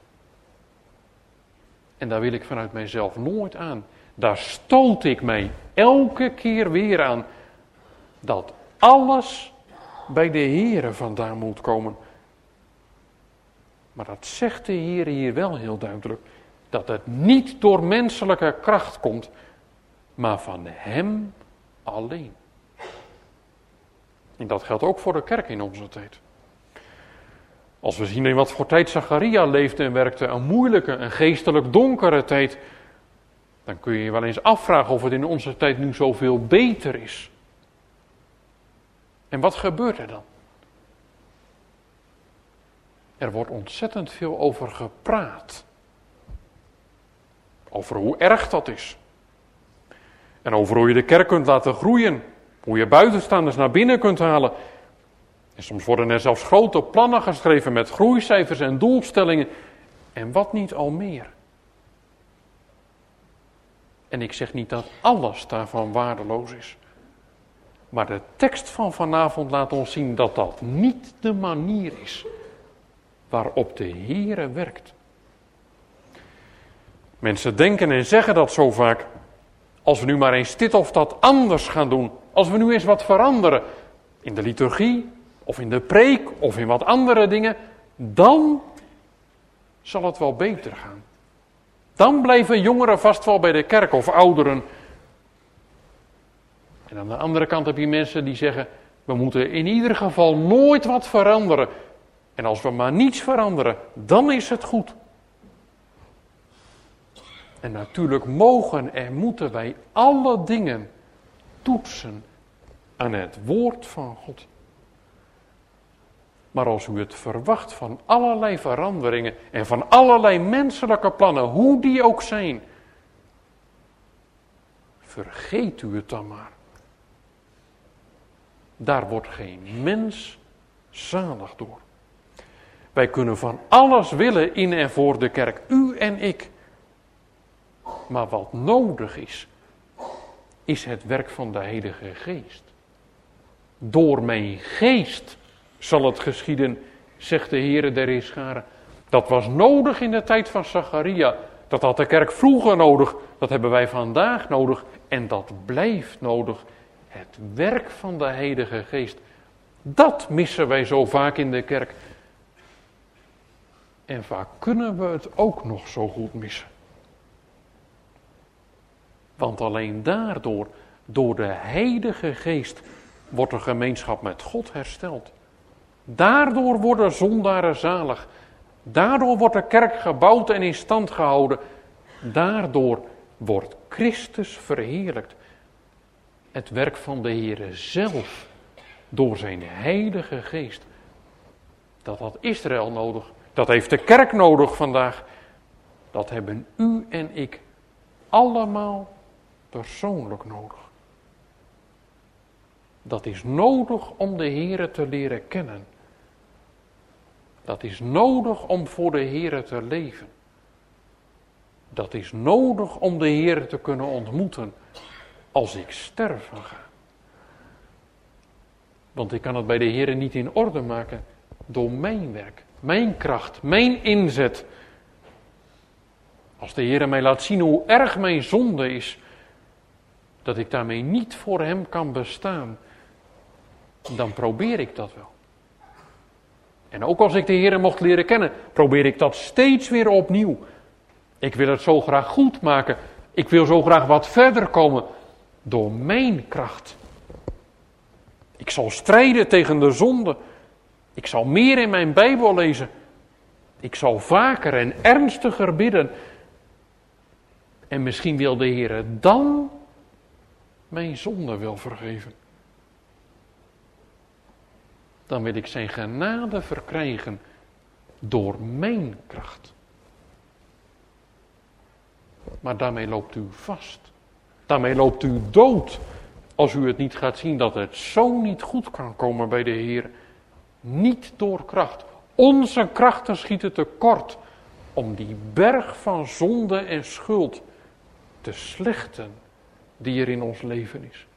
En daar wil ik vanuit mijzelf nooit aan. Daar stoot ik mij elke keer weer aan. Dat alles bij de Heere vandaan moet komen. Maar dat zegt de Heer hier wel heel duidelijk. Dat het niet door menselijke kracht komt, maar van Hem alleen. En dat geldt ook voor de kerk in onze tijd. Als we zien in wat voor tijd Zacharia leefde en werkte, een moeilijke, een geestelijk donkere tijd, dan kun je je wel eens afvragen of het in onze tijd nu zoveel beter is. En wat gebeurt er dan? Er wordt ontzettend veel over gepraat. Over hoe erg dat is. En over hoe je de kerk kunt laten groeien. Hoe je buitenstaanders naar binnen kunt halen. En soms worden er zelfs grote plannen geschreven met groeicijfers en doelstellingen. En wat niet al meer. En ik zeg niet dat alles daarvan waardeloos is. Maar de tekst van vanavond laat ons zien dat dat niet de manier is waarop de Heere werkt. Mensen denken en zeggen dat zo vaak. Als we nu maar eens dit of dat anders gaan doen. Als we nu eens wat veranderen. In de liturgie, of in de preek, of in wat andere dingen. Dan zal het wel beter gaan. Dan blijven jongeren vast wel bij de kerk of ouderen. En aan de andere kant heb je mensen die zeggen, we moeten in ieder geval nooit wat veranderen. En als we maar niets veranderen, dan is het goed. En natuurlijk mogen en moeten wij alle dingen toetsen aan het woord van God. Maar als u het verwacht van allerlei veranderingen en van allerlei menselijke plannen, hoe die ook zijn, vergeet u het dan maar. Daar wordt geen mens zalig door. Wij kunnen van alles willen in en voor de kerk, u en ik. Maar wat nodig is, is het werk van de Heilige Geest. Door mijn geest zal het geschieden, zegt de Heere der Heerscharen. Dat was nodig in de tijd van Zacharia. Dat had de kerk vroeger nodig. Dat hebben wij vandaag nodig. En dat blijft nodig. Het werk van de Heilige Geest. Dat missen wij zo vaak in de kerk. En vaak kunnen we het ook nog zo goed missen. Want alleen daardoor, door de Heilige Geest, wordt de gemeenschap met God hersteld. Daardoor worden zondaren zalig. Daardoor wordt de kerk gebouwd en in stand gehouden. Daardoor wordt Christus verheerlijkt. Het werk van de Heere zelf, door zijn heilige geest. Dat had Israël nodig. Dat heeft de kerk nodig vandaag. Dat hebben u en ik allemaal persoonlijk nodig. Dat is nodig om de Heere te leren kennen. Dat is nodig om voor de Heere te leven. Dat is nodig om de Heere te kunnen ontmoeten als ik sterven ga. Want ik kan het bij de Heere niet in orde maken door mijn werk, mijn kracht, mijn inzet. Als de Heere mij laat zien hoe erg mijn zonde is, dat ik daarmee niet voor hem kan bestaan, dan probeer ik dat wel. En ook als ik de Heere mocht leren kennen, probeer ik dat steeds weer opnieuw. Ik wil het zo graag goed maken. Ik wil zo graag wat verder komen door mijn kracht. Ik zal strijden tegen de zonde. Ik zal meer in mijn Bijbel lezen. Ik zal vaker en ernstiger bidden. En misschien wil de Heere dan mijn zonde wel vergeven. Dan wil ik zijn genade verkrijgen door mijn kracht. Maar daarmee loopt u vast. Daarmee loopt u dood. Als u het niet gaat zien dat het zo niet goed kan komen bij de Heer. Niet door kracht. Onze krachten schieten tekort om die berg van zonde en schuld te slechten die er in ons leven is.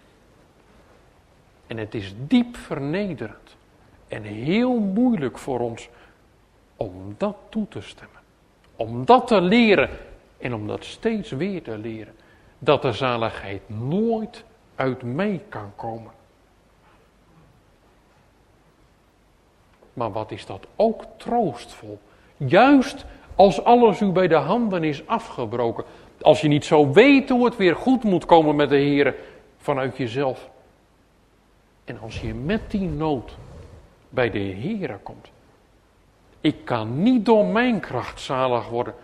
En het is diep vernederend en heel moeilijk voor ons om dat toe te stemmen. Om dat te leren en om dat steeds weer te leren. Dat de zaligheid nooit uit mij kan komen. Maar wat is dat ook troostvol. Juist als alles u bij de handen is afgebroken. Als je niet zo weet hoe het weer goed moet komen met de Heer vanuit jezelf. En als je met die nood bij de Heer komt. Ik kan niet door mijn kracht zalig worden.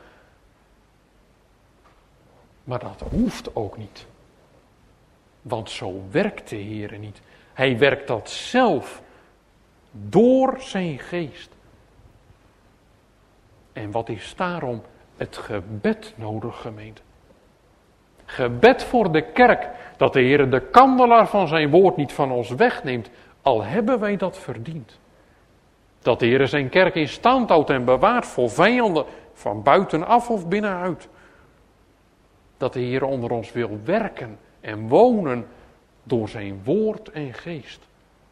Maar dat hoeft ook niet. Want zo werkt de Heer niet. Hij werkt dat zelf door zijn geest. En wat is daarom het gebed nodig, gemeente? Gebed voor de kerk, dat de Heer de kandelaar van zijn woord niet van ons wegneemt, al hebben wij dat verdiend. Dat de Heer zijn kerk in stand houdt en bewaart voor vijanden, van buitenaf of binnenuit. Dat de Heer onder ons wil werken en wonen door zijn woord en geest.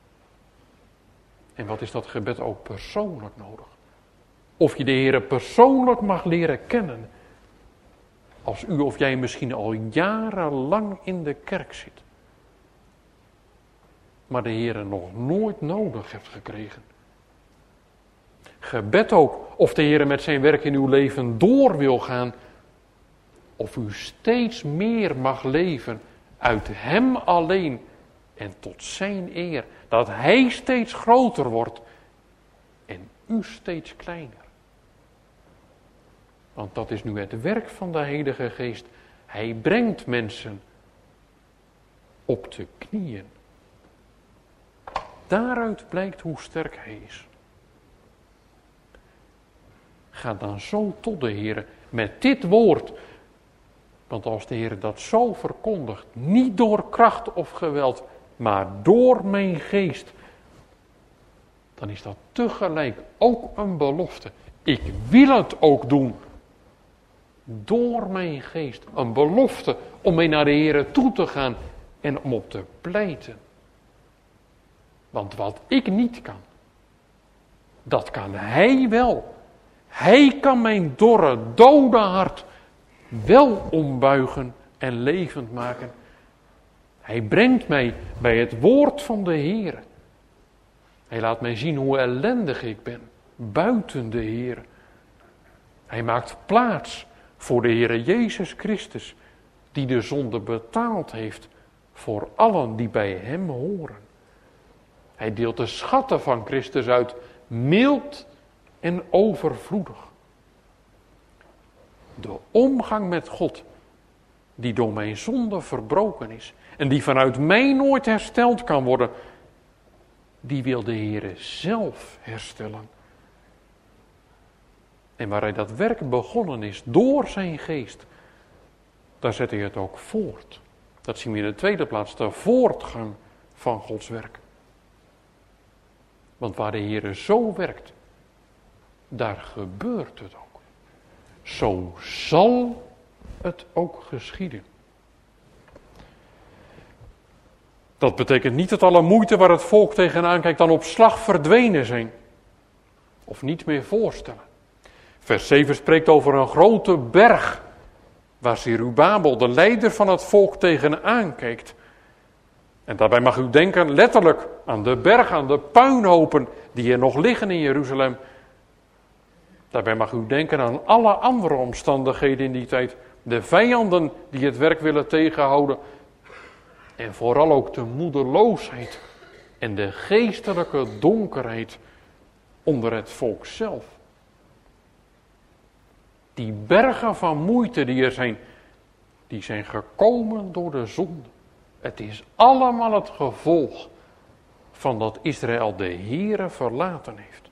En wat is dat gebed ook persoonlijk nodig? Of je de Heer persoonlijk mag leren kennen. Als u of jij misschien al jarenlang in de kerk zit. Maar de Heer nog nooit nodig hebt gekregen. Gebed ook of de Heer met zijn werk in uw leven door wil gaan. Of u steeds meer mag leven uit hem alleen en tot zijn eer. Dat hij steeds groter wordt en u steeds kleiner. Want dat is nu het werk van de Heilige Geest. Hij brengt mensen op de knieën. Daaruit blijkt hoe sterk hij is. Ga dan zo tot de Heer met dit woord. Want als de Heer dat zo verkondigt, niet door kracht of geweld, maar door mijn geest, dan is dat tegelijk ook een belofte. Ik wil het ook doen. Door mijn geest. Een belofte om mee naar de Heer toe te gaan en om op te pleiten. Want wat ik niet kan, dat kan hij wel. Hij kan mijn dorre, dode hart wel ombuigen en levend maken. Hij brengt mij bij het woord van de Heer. Hij laat mij zien hoe ellendig ik ben, buiten de Heer. Hij maakt plaats voor de Heer Jezus Christus, die de zonde betaald heeft voor allen die bij hem horen. Hij deelt de schatten van Christus uit, mild en overvloedig. De omgang met God, die door mijn zonde verbroken is en die vanuit mij nooit hersteld kan worden, die wil de Heere zelf herstellen. En waar hij dat werk begonnen is door zijn geest, daar zet hij het ook voort. Dat zien we in de tweede plaats, de voortgang van Gods werk. Want waar de Heere zo werkt, daar gebeurt het ook. Zo zal het ook geschieden. Dat betekent niet dat alle moeite waar het volk tegenaan kijkt dan op slag verdwenen zijn. Of niet meer voorstellen. Vers zeven spreekt over een grote berg, waar Zerubabel, de leider van het volk, tegenaan kijkt. En daarbij mag u denken letterlijk aan de berg, aan de puinhopen die er nog liggen in Jeruzalem. Daarbij mag u denken aan alle andere omstandigheden in die tijd. De vijanden die het werk willen tegenhouden. En vooral ook de moedeloosheid en de geestelijke donkerheid onder het volk zelf. Die bergen van moeite die er zijn, die zijn gekomen door de zonde. Het is allemaal het gevolg van dat Israël de Heere verlaten heeft.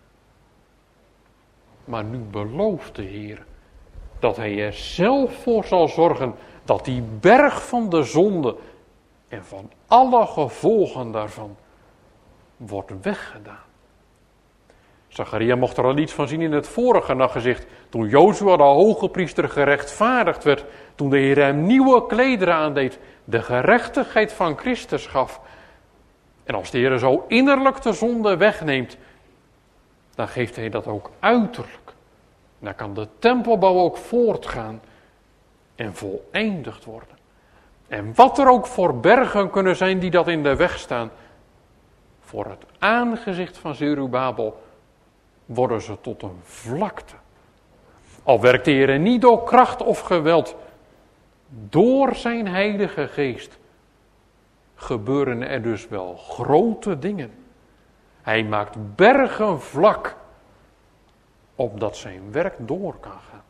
Maar nu belooft de Heer dat hij er zelf voor zal zorgen dat die berg van de zonde en van alle gevolgen daarvan wordt weggedaan. Zacharia mocht er al iets van zien in het vorige nachtgezicht, toen Jozua de hoge priester gerechtvaardigd werd, toen de Heer hem nieuwe klederen aandeed, de gerechtigheid van Christus gaf. En als de Heer zo innerlijk de zonde wegneemt, dan geeft hij dat ook uiterlijk. Dan kan de tempelbouw ook voortgaan en voleindigd worden. En wat er ook voor bergen kunnen zijn die dat in de weg staan, voor het aangezicht van Zerubabel worden ze tot een vlakte. Al werkt de Heer niet door kracht of geweld, door zijn heilige geest gebeuren er dus wel grote dingen. Hij maakt bergen vlak, opdat zijn werk door kan gaan.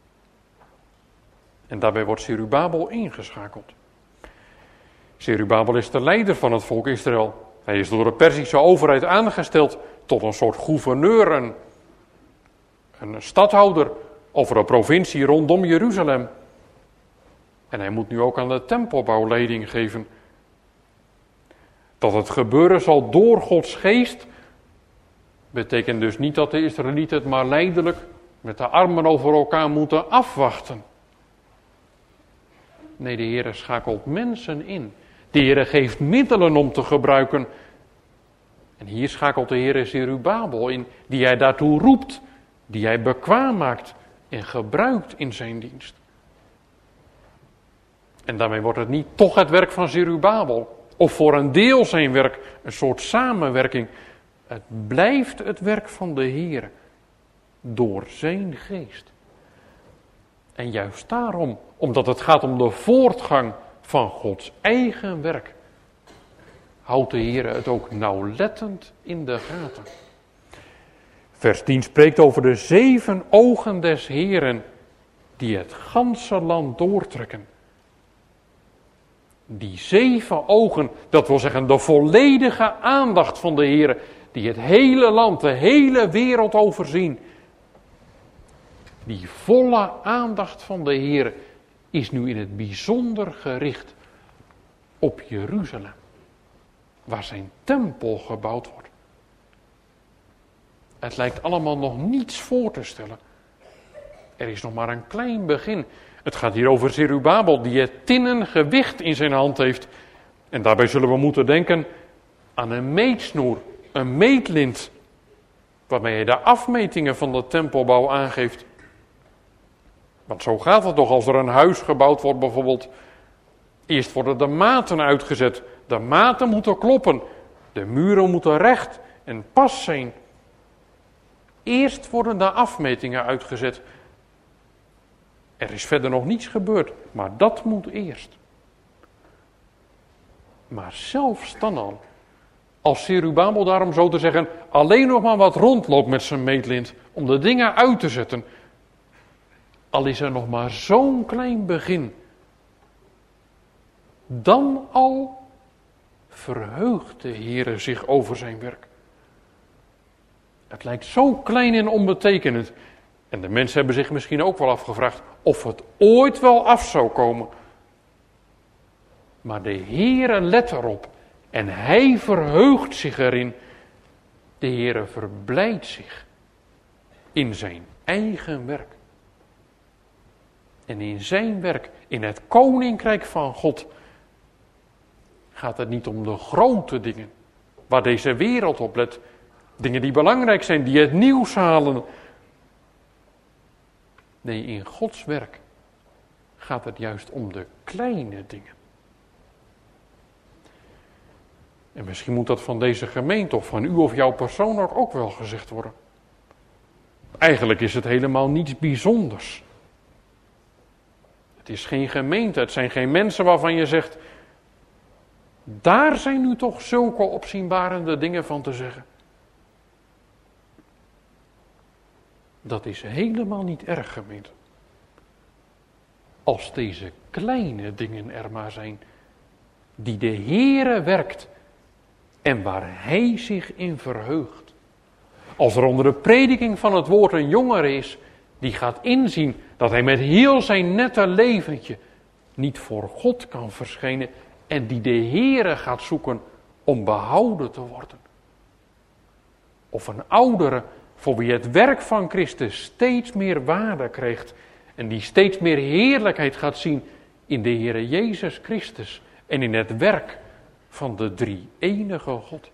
En daarbij wordt Zerubabel ingeschakeld. Zerubabel is de leider van het volk Israël. Hij is door de Perzische overheid aangesteld tot een soort gouverneur, een, een stadhouder over de provincie rondom Jeruzalem. En hij moet nu ook aan de tempelbouw leiding geven. Dat het gebeuren zal door Gods geest, betekent dus niet dat de Israëlieten het maar lijdelijk met de armen over elkaar moeten afwachten. Nee, de Heer schakelt mensen in. De Heer geeft middelen om te gebruiken. En hier schakelt de Heer Zerubabel in, die hij daartoe roept, die hij bekwaam maakt en gebruikt in zijn dienst. En daarmee wordt het niet toch het werk van Zerubabel, of voor een deel zijn werk, een soort samenwerking. Het blijft het werk van de Heer, door zijn geest. En juist daarom, omdat het gaat om de voortgang van Gods eigen werk, houdt de Heer het ook nauwlettend in de gaten. Vers tien spreekt over de zeven ogen des Heeren die het ganse land doortrekken. Die zeven ogen, dat wil zeggen de volledige aandacht van de Heer, die het hele land, de hele wereld overzien. Die volle aandacht van de Heer is nu in het bijzonder gericht op Jeruzalem, waar zijn tempel gebouwd wordt. Het lijkt allemaal nog niets voor te stellen. Er is nog maar een klein begin. Het gaat hier over Zerubabel, die het tinnen gewicht in zijn hand heeft. En daarbij zullen we moeten denken aan een meetsnoer, een meetlint, waarmee hij de afmetingen van de tempelbouw aangeeft. Want zo gaat het toch als er een huis gebouwd wordt bijvoorbeeld. Eerst worden de maten uitgezet. De maten moeten kloppen. De muren moeten recht en pas zijn. Eerst worden de afmetingen uitgezet. Er is verder nog niets gebeurd, maar dat moet eerst. Maar zelfs dan al Als Zerubabel daarom zo te zeggen alleen nog maar wat rondloopt met zijn meetlint om de dingen uit te zetten, al is er nog maar zo'n klein begin, dan al verheugt de Heere zich over zijn werk. Het lijkt zo klein en onbetekenend. En de mensen hebben zich misschien ook wel afgevraagd of het ooit wel af zou komen. Maar de Heere let erop en hij verheugt zich erin. De Heere verblijdt zich in zijn eigen werk. En in zijn werk, in het koninkrijk van God, gaat het niet om de grote dingen, waar deze wereld op let. Dingen die belangrijk zijn, die het nieuws halen. Nee, in Gods werk gaat het juist om de kleine dingen. En misschien moet dat van deze gemeente of van u of jouw persoonlijk ook wel gezegd worden. Eigenlijk is het helemaal niets bijzonders. Het is geen gemeente, het zijn geen mensen waarvan je zegt, daar zijn nu toch zulke opzienbarende dingen van te zeggen. Dat is helemaal niet erg, gemeente. Als deze kleine dingen er maar zijn, die de Heere werkt en waar Hij zich in verheugt. Als er onder de prediking van het woord een jongere is, die gaat inzien dat hij met heel zijn nette leventje niet voor God kan verschijnen en die de Heere gaat zoeken om behouden te worden. Of een oudere voor wie het werk van Christus steeds meer waarde krijgt en die steeds meer heerlijkheid gaat zien in de Heere Jezus Christus en in het werk van de drie-enige God.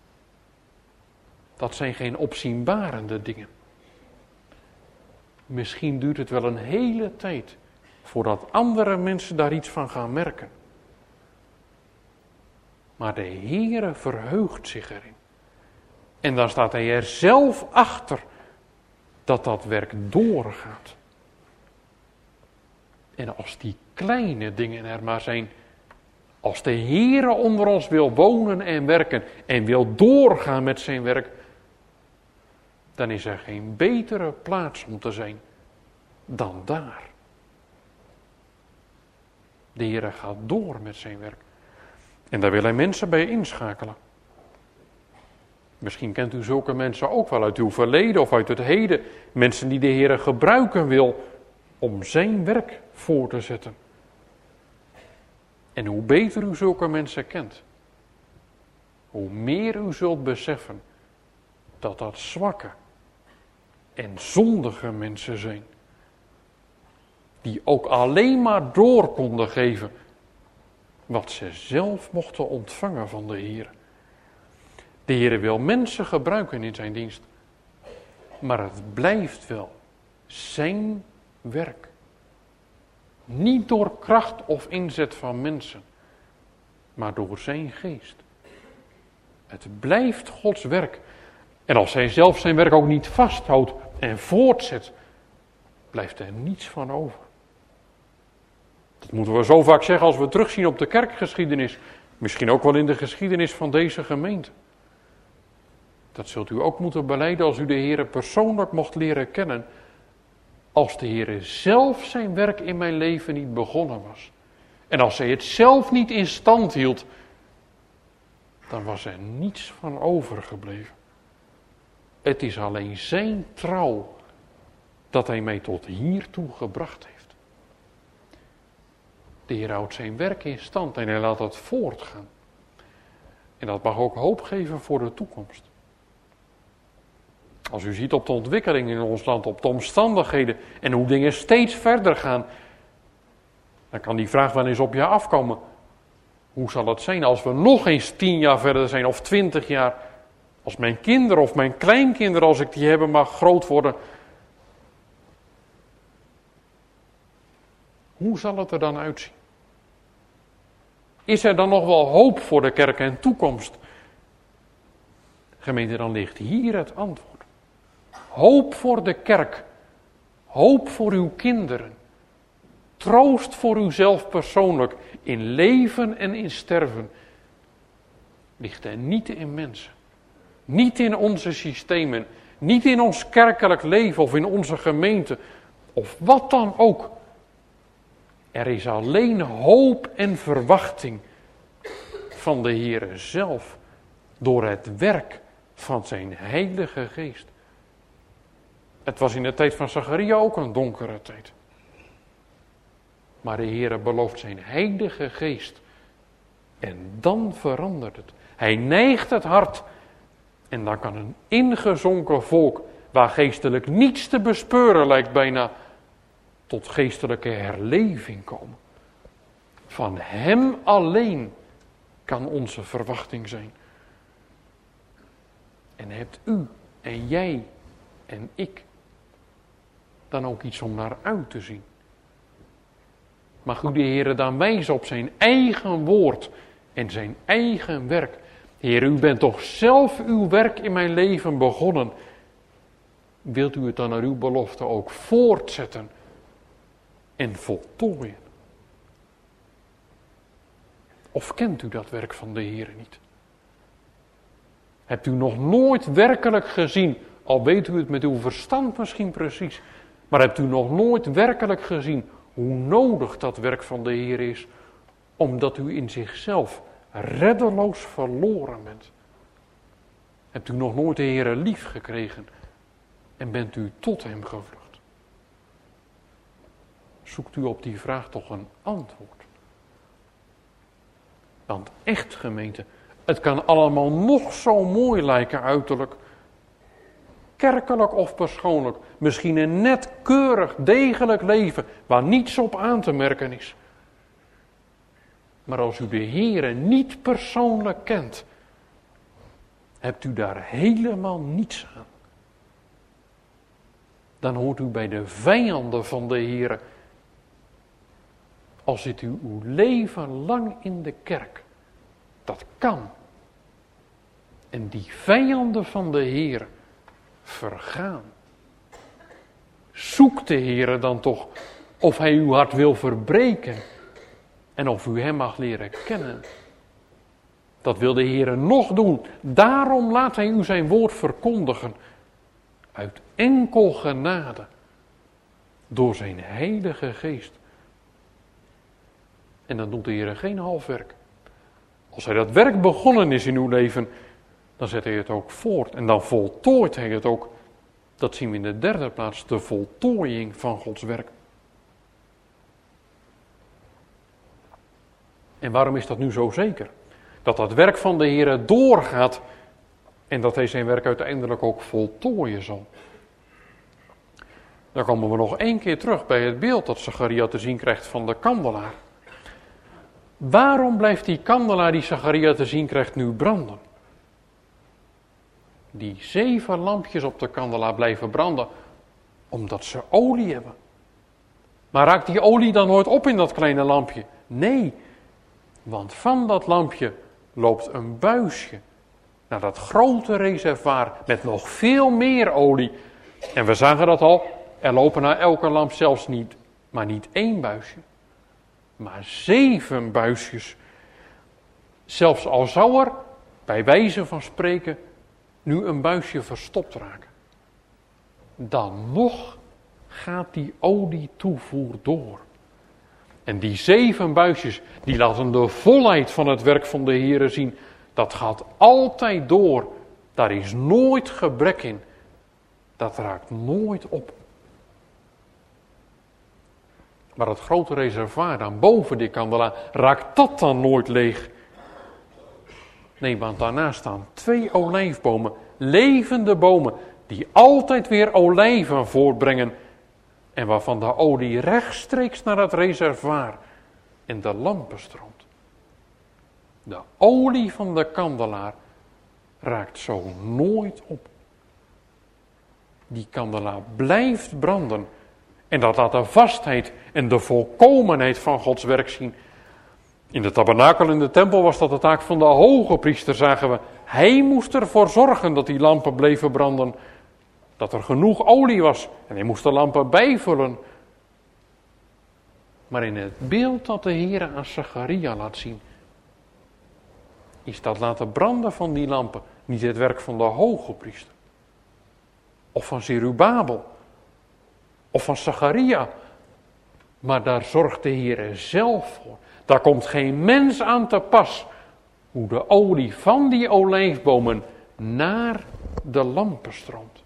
Dat zijn geen opzienbarende dingen. Misschien duurt het wel een hele tijd voordat andere mensen daar iets van gaan merken. Maar de Heere verheugt zich erin. En dan staat hij er zelf achter dat dat werk doorgaat. En als die kleine dingen er maar zijn, als de Heere onder ons wil wonen en werken en wil doorgaan met zijn werk, dan is er geen betere plaats om te zijn dan daar. De Heere gaat door met zijn werk. En daar wil hij mensen bij inschakelen. Misschien kent u zulke mensen ook wel uit uw verleden of uit het heden. Mensen die de Heere gebruiken wil om zijn werk voor te zetten. En hoe beter u zulke mensen kent, hoe meer u zult beseffen dat dat zwakke en zondige mensen zijn. Die ook alleen maar door konden geven wat ze zelf mochten ontvangen van de Heer. De Heer wil mensen gebruiken in zijn dienst. Maar het blijft wel zijn werk. Niet door kracht of inzet van mensen, maar door zijn geest. Het blijft Gods werk. En als hij zelf zijn werk ook niet vasthoudt en voortzet, blijft er niets van over. Dat moeten we zo vaak zeggen als we terugzien op de kerkgeschiedenis. Misschien ook wel in de geschiedenis van deze gemeente. Dat zult u ook moeten belijden als u de Heere persoonlijk mocht leren kennen. Als de Heere zelf zijn werk in mijn leven niet begonnen was. En als hij het zelf niet in stand hield, dan was er niets van overgebleven. Het is alleen zijn trouw dat hij mij tot hiertoe gebracht heeft. De Heer houdt zijn werk in stand en hij laat het voortgaan. En dat mag ook hoop geven voor de toekomst. Als u ziet op de ontwikkeling in ons land, op de omstandigheden en hoe dingen steeds verder gaan, dan kan die vraag wel eens op je afkomen. Hoe zal het zijn als we nog eens tien jaar verder zijn of twintig jaar? Als mijn kinderen of mijn kleinkinderen, als ik die hebben, mag groot worden. Hoe zal het er dan uitzien? Is er dan nog wel hoop voor de kerk en toekomst? Gemeente, dan ligt hier het antwoord. Hoop voor de kerk. Hoop voor uw kinderen. Troost voor uzelf persoonlijk in leven en in sterven. ligt er niet in mensen. Niet in onze systemen. Niet in ons kerkelijk leven of in onze gemeente. Of wat dan ook. Er is alleen hoop en verwachting van de Heere zelf. Door het werk van zijn Heilige Geest. Het was in de tijd van Zacharia ook een donkere tijd. Maar de Heere belooft zijn Heilige Geest. En dan verandert het. Hij neigt het hart. En dan kan een ingezonken volk, waar geestelijk niets te bespeuren lijkt bijna, tot geestelijke herleving komen. Van hem alleen kan onze verwachting zijn. En hebt u en jij en ik dan ook iets om naar uit te zien? Mag u de Heere dan wijzen op zijn eigen woord en zijn eigen werk. Heer, u bent toch zelf uw werk in mijn leven begonnen. Wilt u het dan naar uw belofte ook voortzetten en voltooien? Of kent u dat werk van de Heer niet? Hebt u nog nooit werkelijk gezien, al weet u het met uw verstand misschien precies, maar hebt u nog nooit werkelijk gezien hoe nodig dat werk van de Heer is, omdat u in zichzelf reddeloos verloren bent? Hebt u nog nooit de Heere lief gekregen en bent u tot hem gevlucht? Zoekt u op die vraag toch een antwoord? Want echt, gemeente, het kan allemaal nog zo mooi lijken uiterlijk, kerkelijk of persoonlijk, misschien een net keurig, degelijk leven waar niets op aan te merken is. Maar als u de Heere niet persoonlijk kent, hebt u daar helemaal niets aan. Dan hoort u bij de vijanden van de Heere. Al zit u uw leven lang in de kerk. Dat kan. En die vijanden van de Heere vergaan. Zoek de Heere dan toch of hij uw hart wil verbreken. En of u hem mag leren kennen. Dat wil de Heere nog doen. Daarom laat hij u zijn woord verkondigen. Uit enkel genade. Door zijn Heilige Geest. En dan doet de Heere geen half werk. Als hij dat werk begonnen is in uw leven, dan zet hij het ook voort. En dan voltooit hij het ook. Dat zien we in de derde plaats, de voltooiing van Gods werk. En waarom is dat nu zo zeker? Dat dat werk van de Heere doorgaat en dat hij zijn werk uiteindelijk ook voltooien zal. Dan komen we nog één keer terug bij het beeld dat Zacharia te zien krijgt van de kandelaar. Waarom blijft die kandelaar die Zacharia te zien krijgt nu branden? Die zeven lampjes op de kandelaar blijven branden, omdat ze olie hebben. Maar raakt die olie dan nooit op in dat kleine lampje? Nee, want van dat lampje loopt een buisje naar dat grote reservoir met nog veel meer olie. En we zagen dat al, er lopen naar elke lamp zelfs niet, maar niet één buisje, maar zeven buisjes. Zelfs al zou er, bij wijze van spreken, nu een buisje verstopt raken, dan nog gaat die olietoevoer door. En die zeven buisjes, die laten de volheid van het werk van de Heere zien. Dat gaat altijd door. Daar is nooit gebrek in. Dat raakt nooit op. Maar het grote reservoir dan boven die kandelaar, raakt dat dan nooit leeg? Nee, want daarnaast staan twee olijfbomen, levende bomen, die altijd weer olijven voortbrengen. En waarvan de olie rechtstreeks naar het reservoir en de lampen stroomt. De olie van de kandelaar raakt zo nooit op. Die kandelaar blijft branden. En dat laat de vastheid en de volkomenheid van Gods werk zien. In de tabernakel in de tempel was dat de taak van de hoge priester, zagen we. Hij moest ervoor zorgen dat die lampen bleven branden. Dat er genoeg olie was en hij moest de lampen bijvullen. Maar in het beeld dat de Heere aan Zacharia laat zien, is dat laten branden van die lampen niet het werk van de hoge priester. Of van Zerubabel. Of van Zacharia. Maar daar zorgt de Heer zelf voor. Daar komt geen mens aan te pas hoe de olie van die olijfbomen naar de lampen stroomt.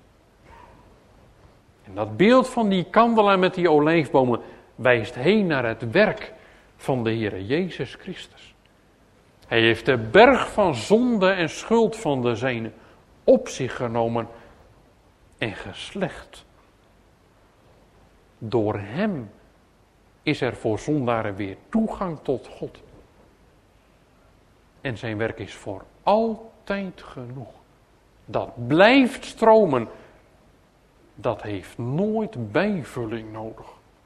En dat beeld van die kandelaar met die olijfbomen wijst heen naar het werk van de Heer Jezus Christus. Hij heeft de berg van zonde en schuld van de zijnen op zich genomen en geslecht. Door hem is er voor zondaren weer toegang tot God. En zijn werk is voor altijd genoeg. Dat blijft stromen. Dat heeft nooit bijvulling nodig.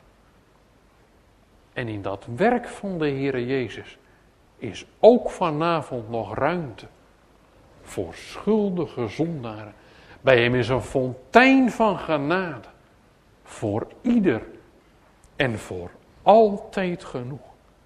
En in dat werk van de Heere Jezus is ook vanavond nog ruimte voor schuldige zondaren. Bij hem is een fontein van genade voor ieder en voor altijd genoeg.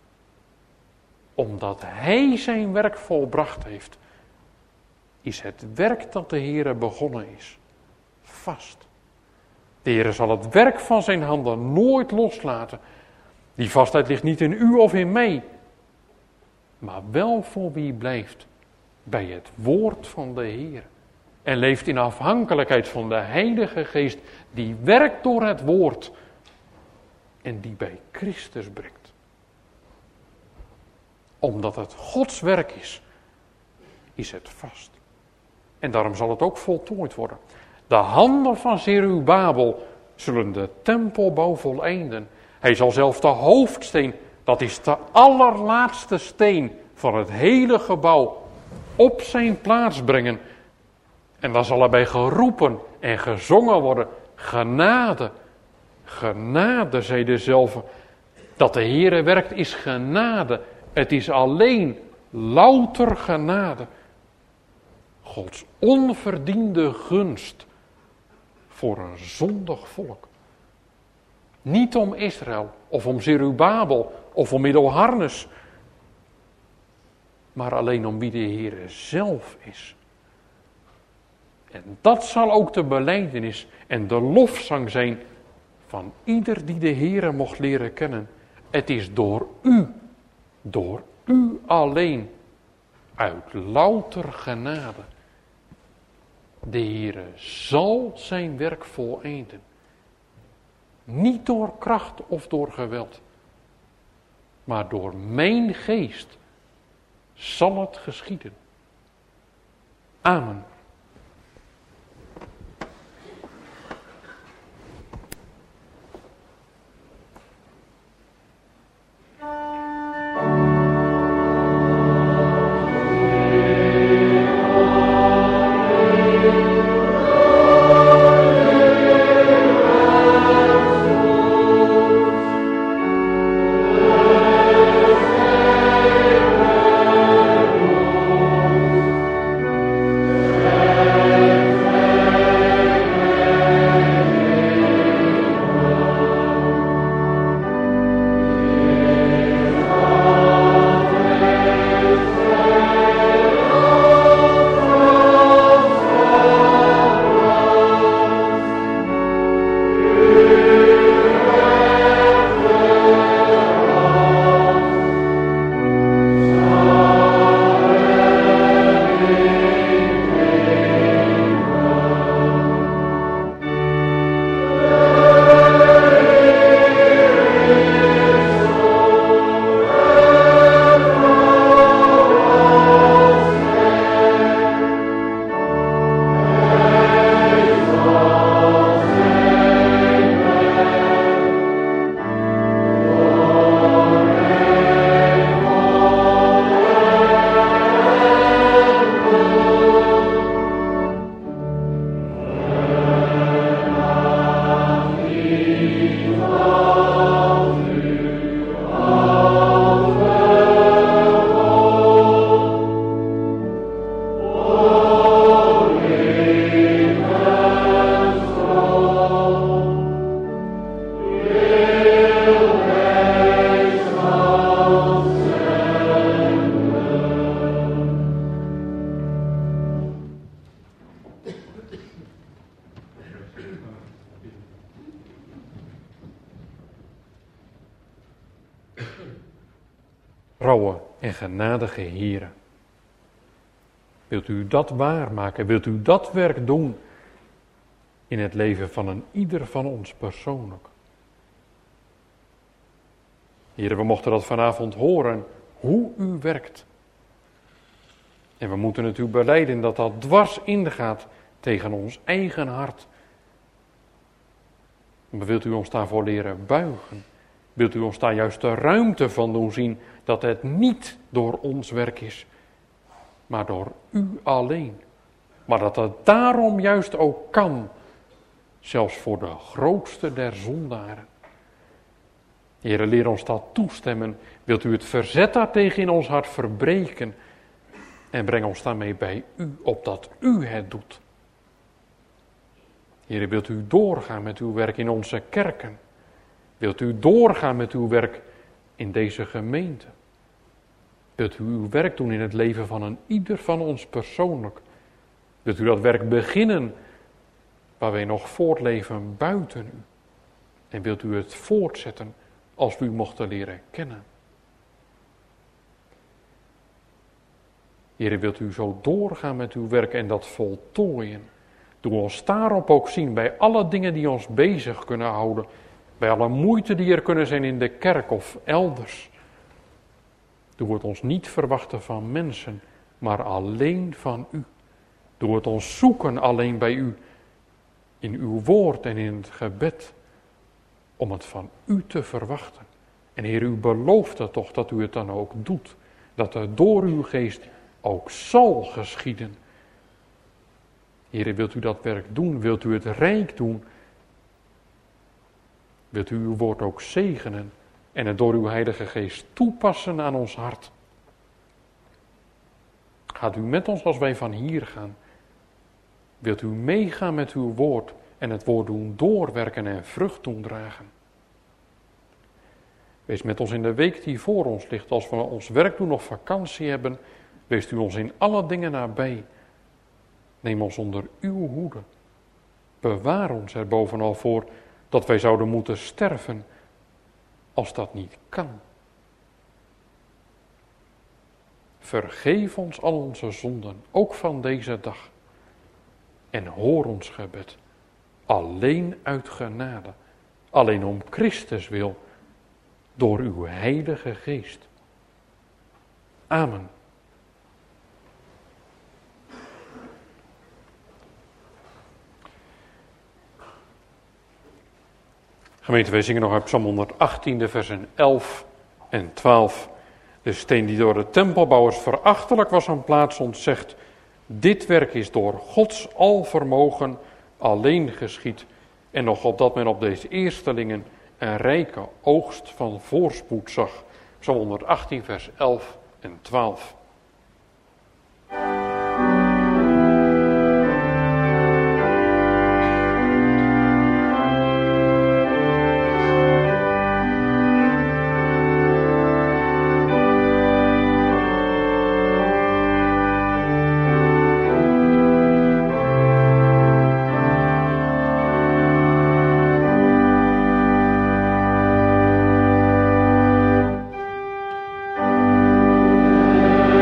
Omdat hij zijn werk volbracht heeft, is het werk dat de Heere begonnen is vast. De Heere zal het werk van zijn handen nooit loslaten. Die vastheid ligt niet in u of in mij, maar wel voor wie blijft bij het woord van de Heer. En leeft in afhankelijkheid van de Heilige Geest, die werkt door het woord en die bij Christus brengt. Omdat het Gods werk is, is het vast. En daarom zal het ook voltooid worden. De handen van Zerubabel zullen de tempelbouw voleinden. Hij zal zelf de hoofdsteen, dat is de allerlaatste steen van het hele gebouw, op zijn plaats brengen. En dan zal er bij geroepen en gezongen worden, genade, genade, zei dezelfde. Dat de Heere werkt is genade. Het is alleen louter genade. Gods onverdiende gunst voor een zondig volk. Niet om Israël, of om Zerubabel, of om Middelharnes, maar alleen om wie de Heere zelf is. En dat zal ook de belijdenis en de lofzang zijn van ieder die de Heere mocht leren kennen. Het is door u, door u alleen, uit louter genade. De Heere zal zijn werk voleinden. Niet door kracht of door geweld, maar door mijn geest zal het geschieden. Amen. Yeah. trouwe en genadige Heere. Wilt u dat waarmaken? Wilt u dat werk doen in het leven van een ieder van ons persoonlijk? Heere, we mochten dat vanavond horen, hoe u werkt. En we moeten het u belijden dat dat dwars ingaat tegen ons eigen hart. Maar wilt u ons daarvoor leren buigen? Wilt u ons daar juist de ruimte van doen zien dat het niet door ons werk is, maar door u alleen. Maar dat het daarom juist ook kan, zelfs voor de grootste der zondaren. Heere, leer ons dat toestemmen. Wilt u het verzet daartegen in ons hart verbreken en breng ons daarmee bij u, opdat u het doet. Heere, wilt u doorgaan met uw werk in onze kerken? Wilt u doorgaan met uw werk in deze gemeente? Wilt u uw werk doen in het leven van een ieder van ons persoonlijk? Wilt u dat werk beginnen waar wij nog voortleven buiten u? En wilt u het voortzetten als we u mochten leren kennen? Heere, wilt u zo doorgaan met uw werk en dat voltooien? Doe ons daarop ook zien bij alle dingen die ons bezig kunnen houden. Bij alle moeite die er kunnen zijn in de kerk of elders. Doe het ons niet verwachten van mensen, maar alleen van u. Doe het ons zoeken alleen bij u. In uw woord en in het gebed. Om het van u te verwachten. En Heer, u belooft het toch dat u het dan ook doet. Dat het door uw geest ook zal geschieden. Heer, wilt u dat werk doen? Wilt u het rijk doen? Wilt u uw woord ook zegenen en het door uw Heilige Geest toepassen aan ons hart? Gaat u met ons als wij van hier gaan? Wilt u meegaan met uw woord en het woord doen doorwerken en vrucht doen dragen? Wees met ons in de week die voor ons ligt. Als we ons werk doen of vakantie hebben, wees u ons in alle dingen nabij. Neem ons onder uw hoede. Bewaar ons er bovenal voor dat wij zouden moeten sterven als dat niet kan. Vergeef ons al onze zonden, ook van deze dag. En hoor ons gebed, alleen uit genade, alleen om Christus wil, door uw Heilige Geest. Amen. Gemeente, wij zingen nog uit Psalm honderdachttien, de versen elf en twaalf. De steen die door de tempelbouwers verachtelijk was aan plaats ontzegt. Dit werk is door Gods alvermogen alleen geschied. En nog opdat men op deze eerstelingen een rijke oogst van voorspoed zag. Psalm honderdachttien, vers elf en twaalf. Amen.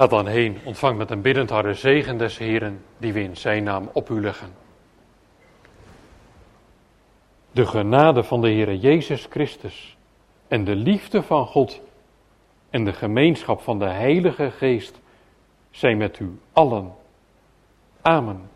Ga dan heen, ontvang met een biddend hart de zegen des Heeren, die we in zijn naam op u leggen. De genade van de Heere Jezus Christus en de liefde van God en de gemeenschap van de Heilige Geest zijn met u allen. Amen.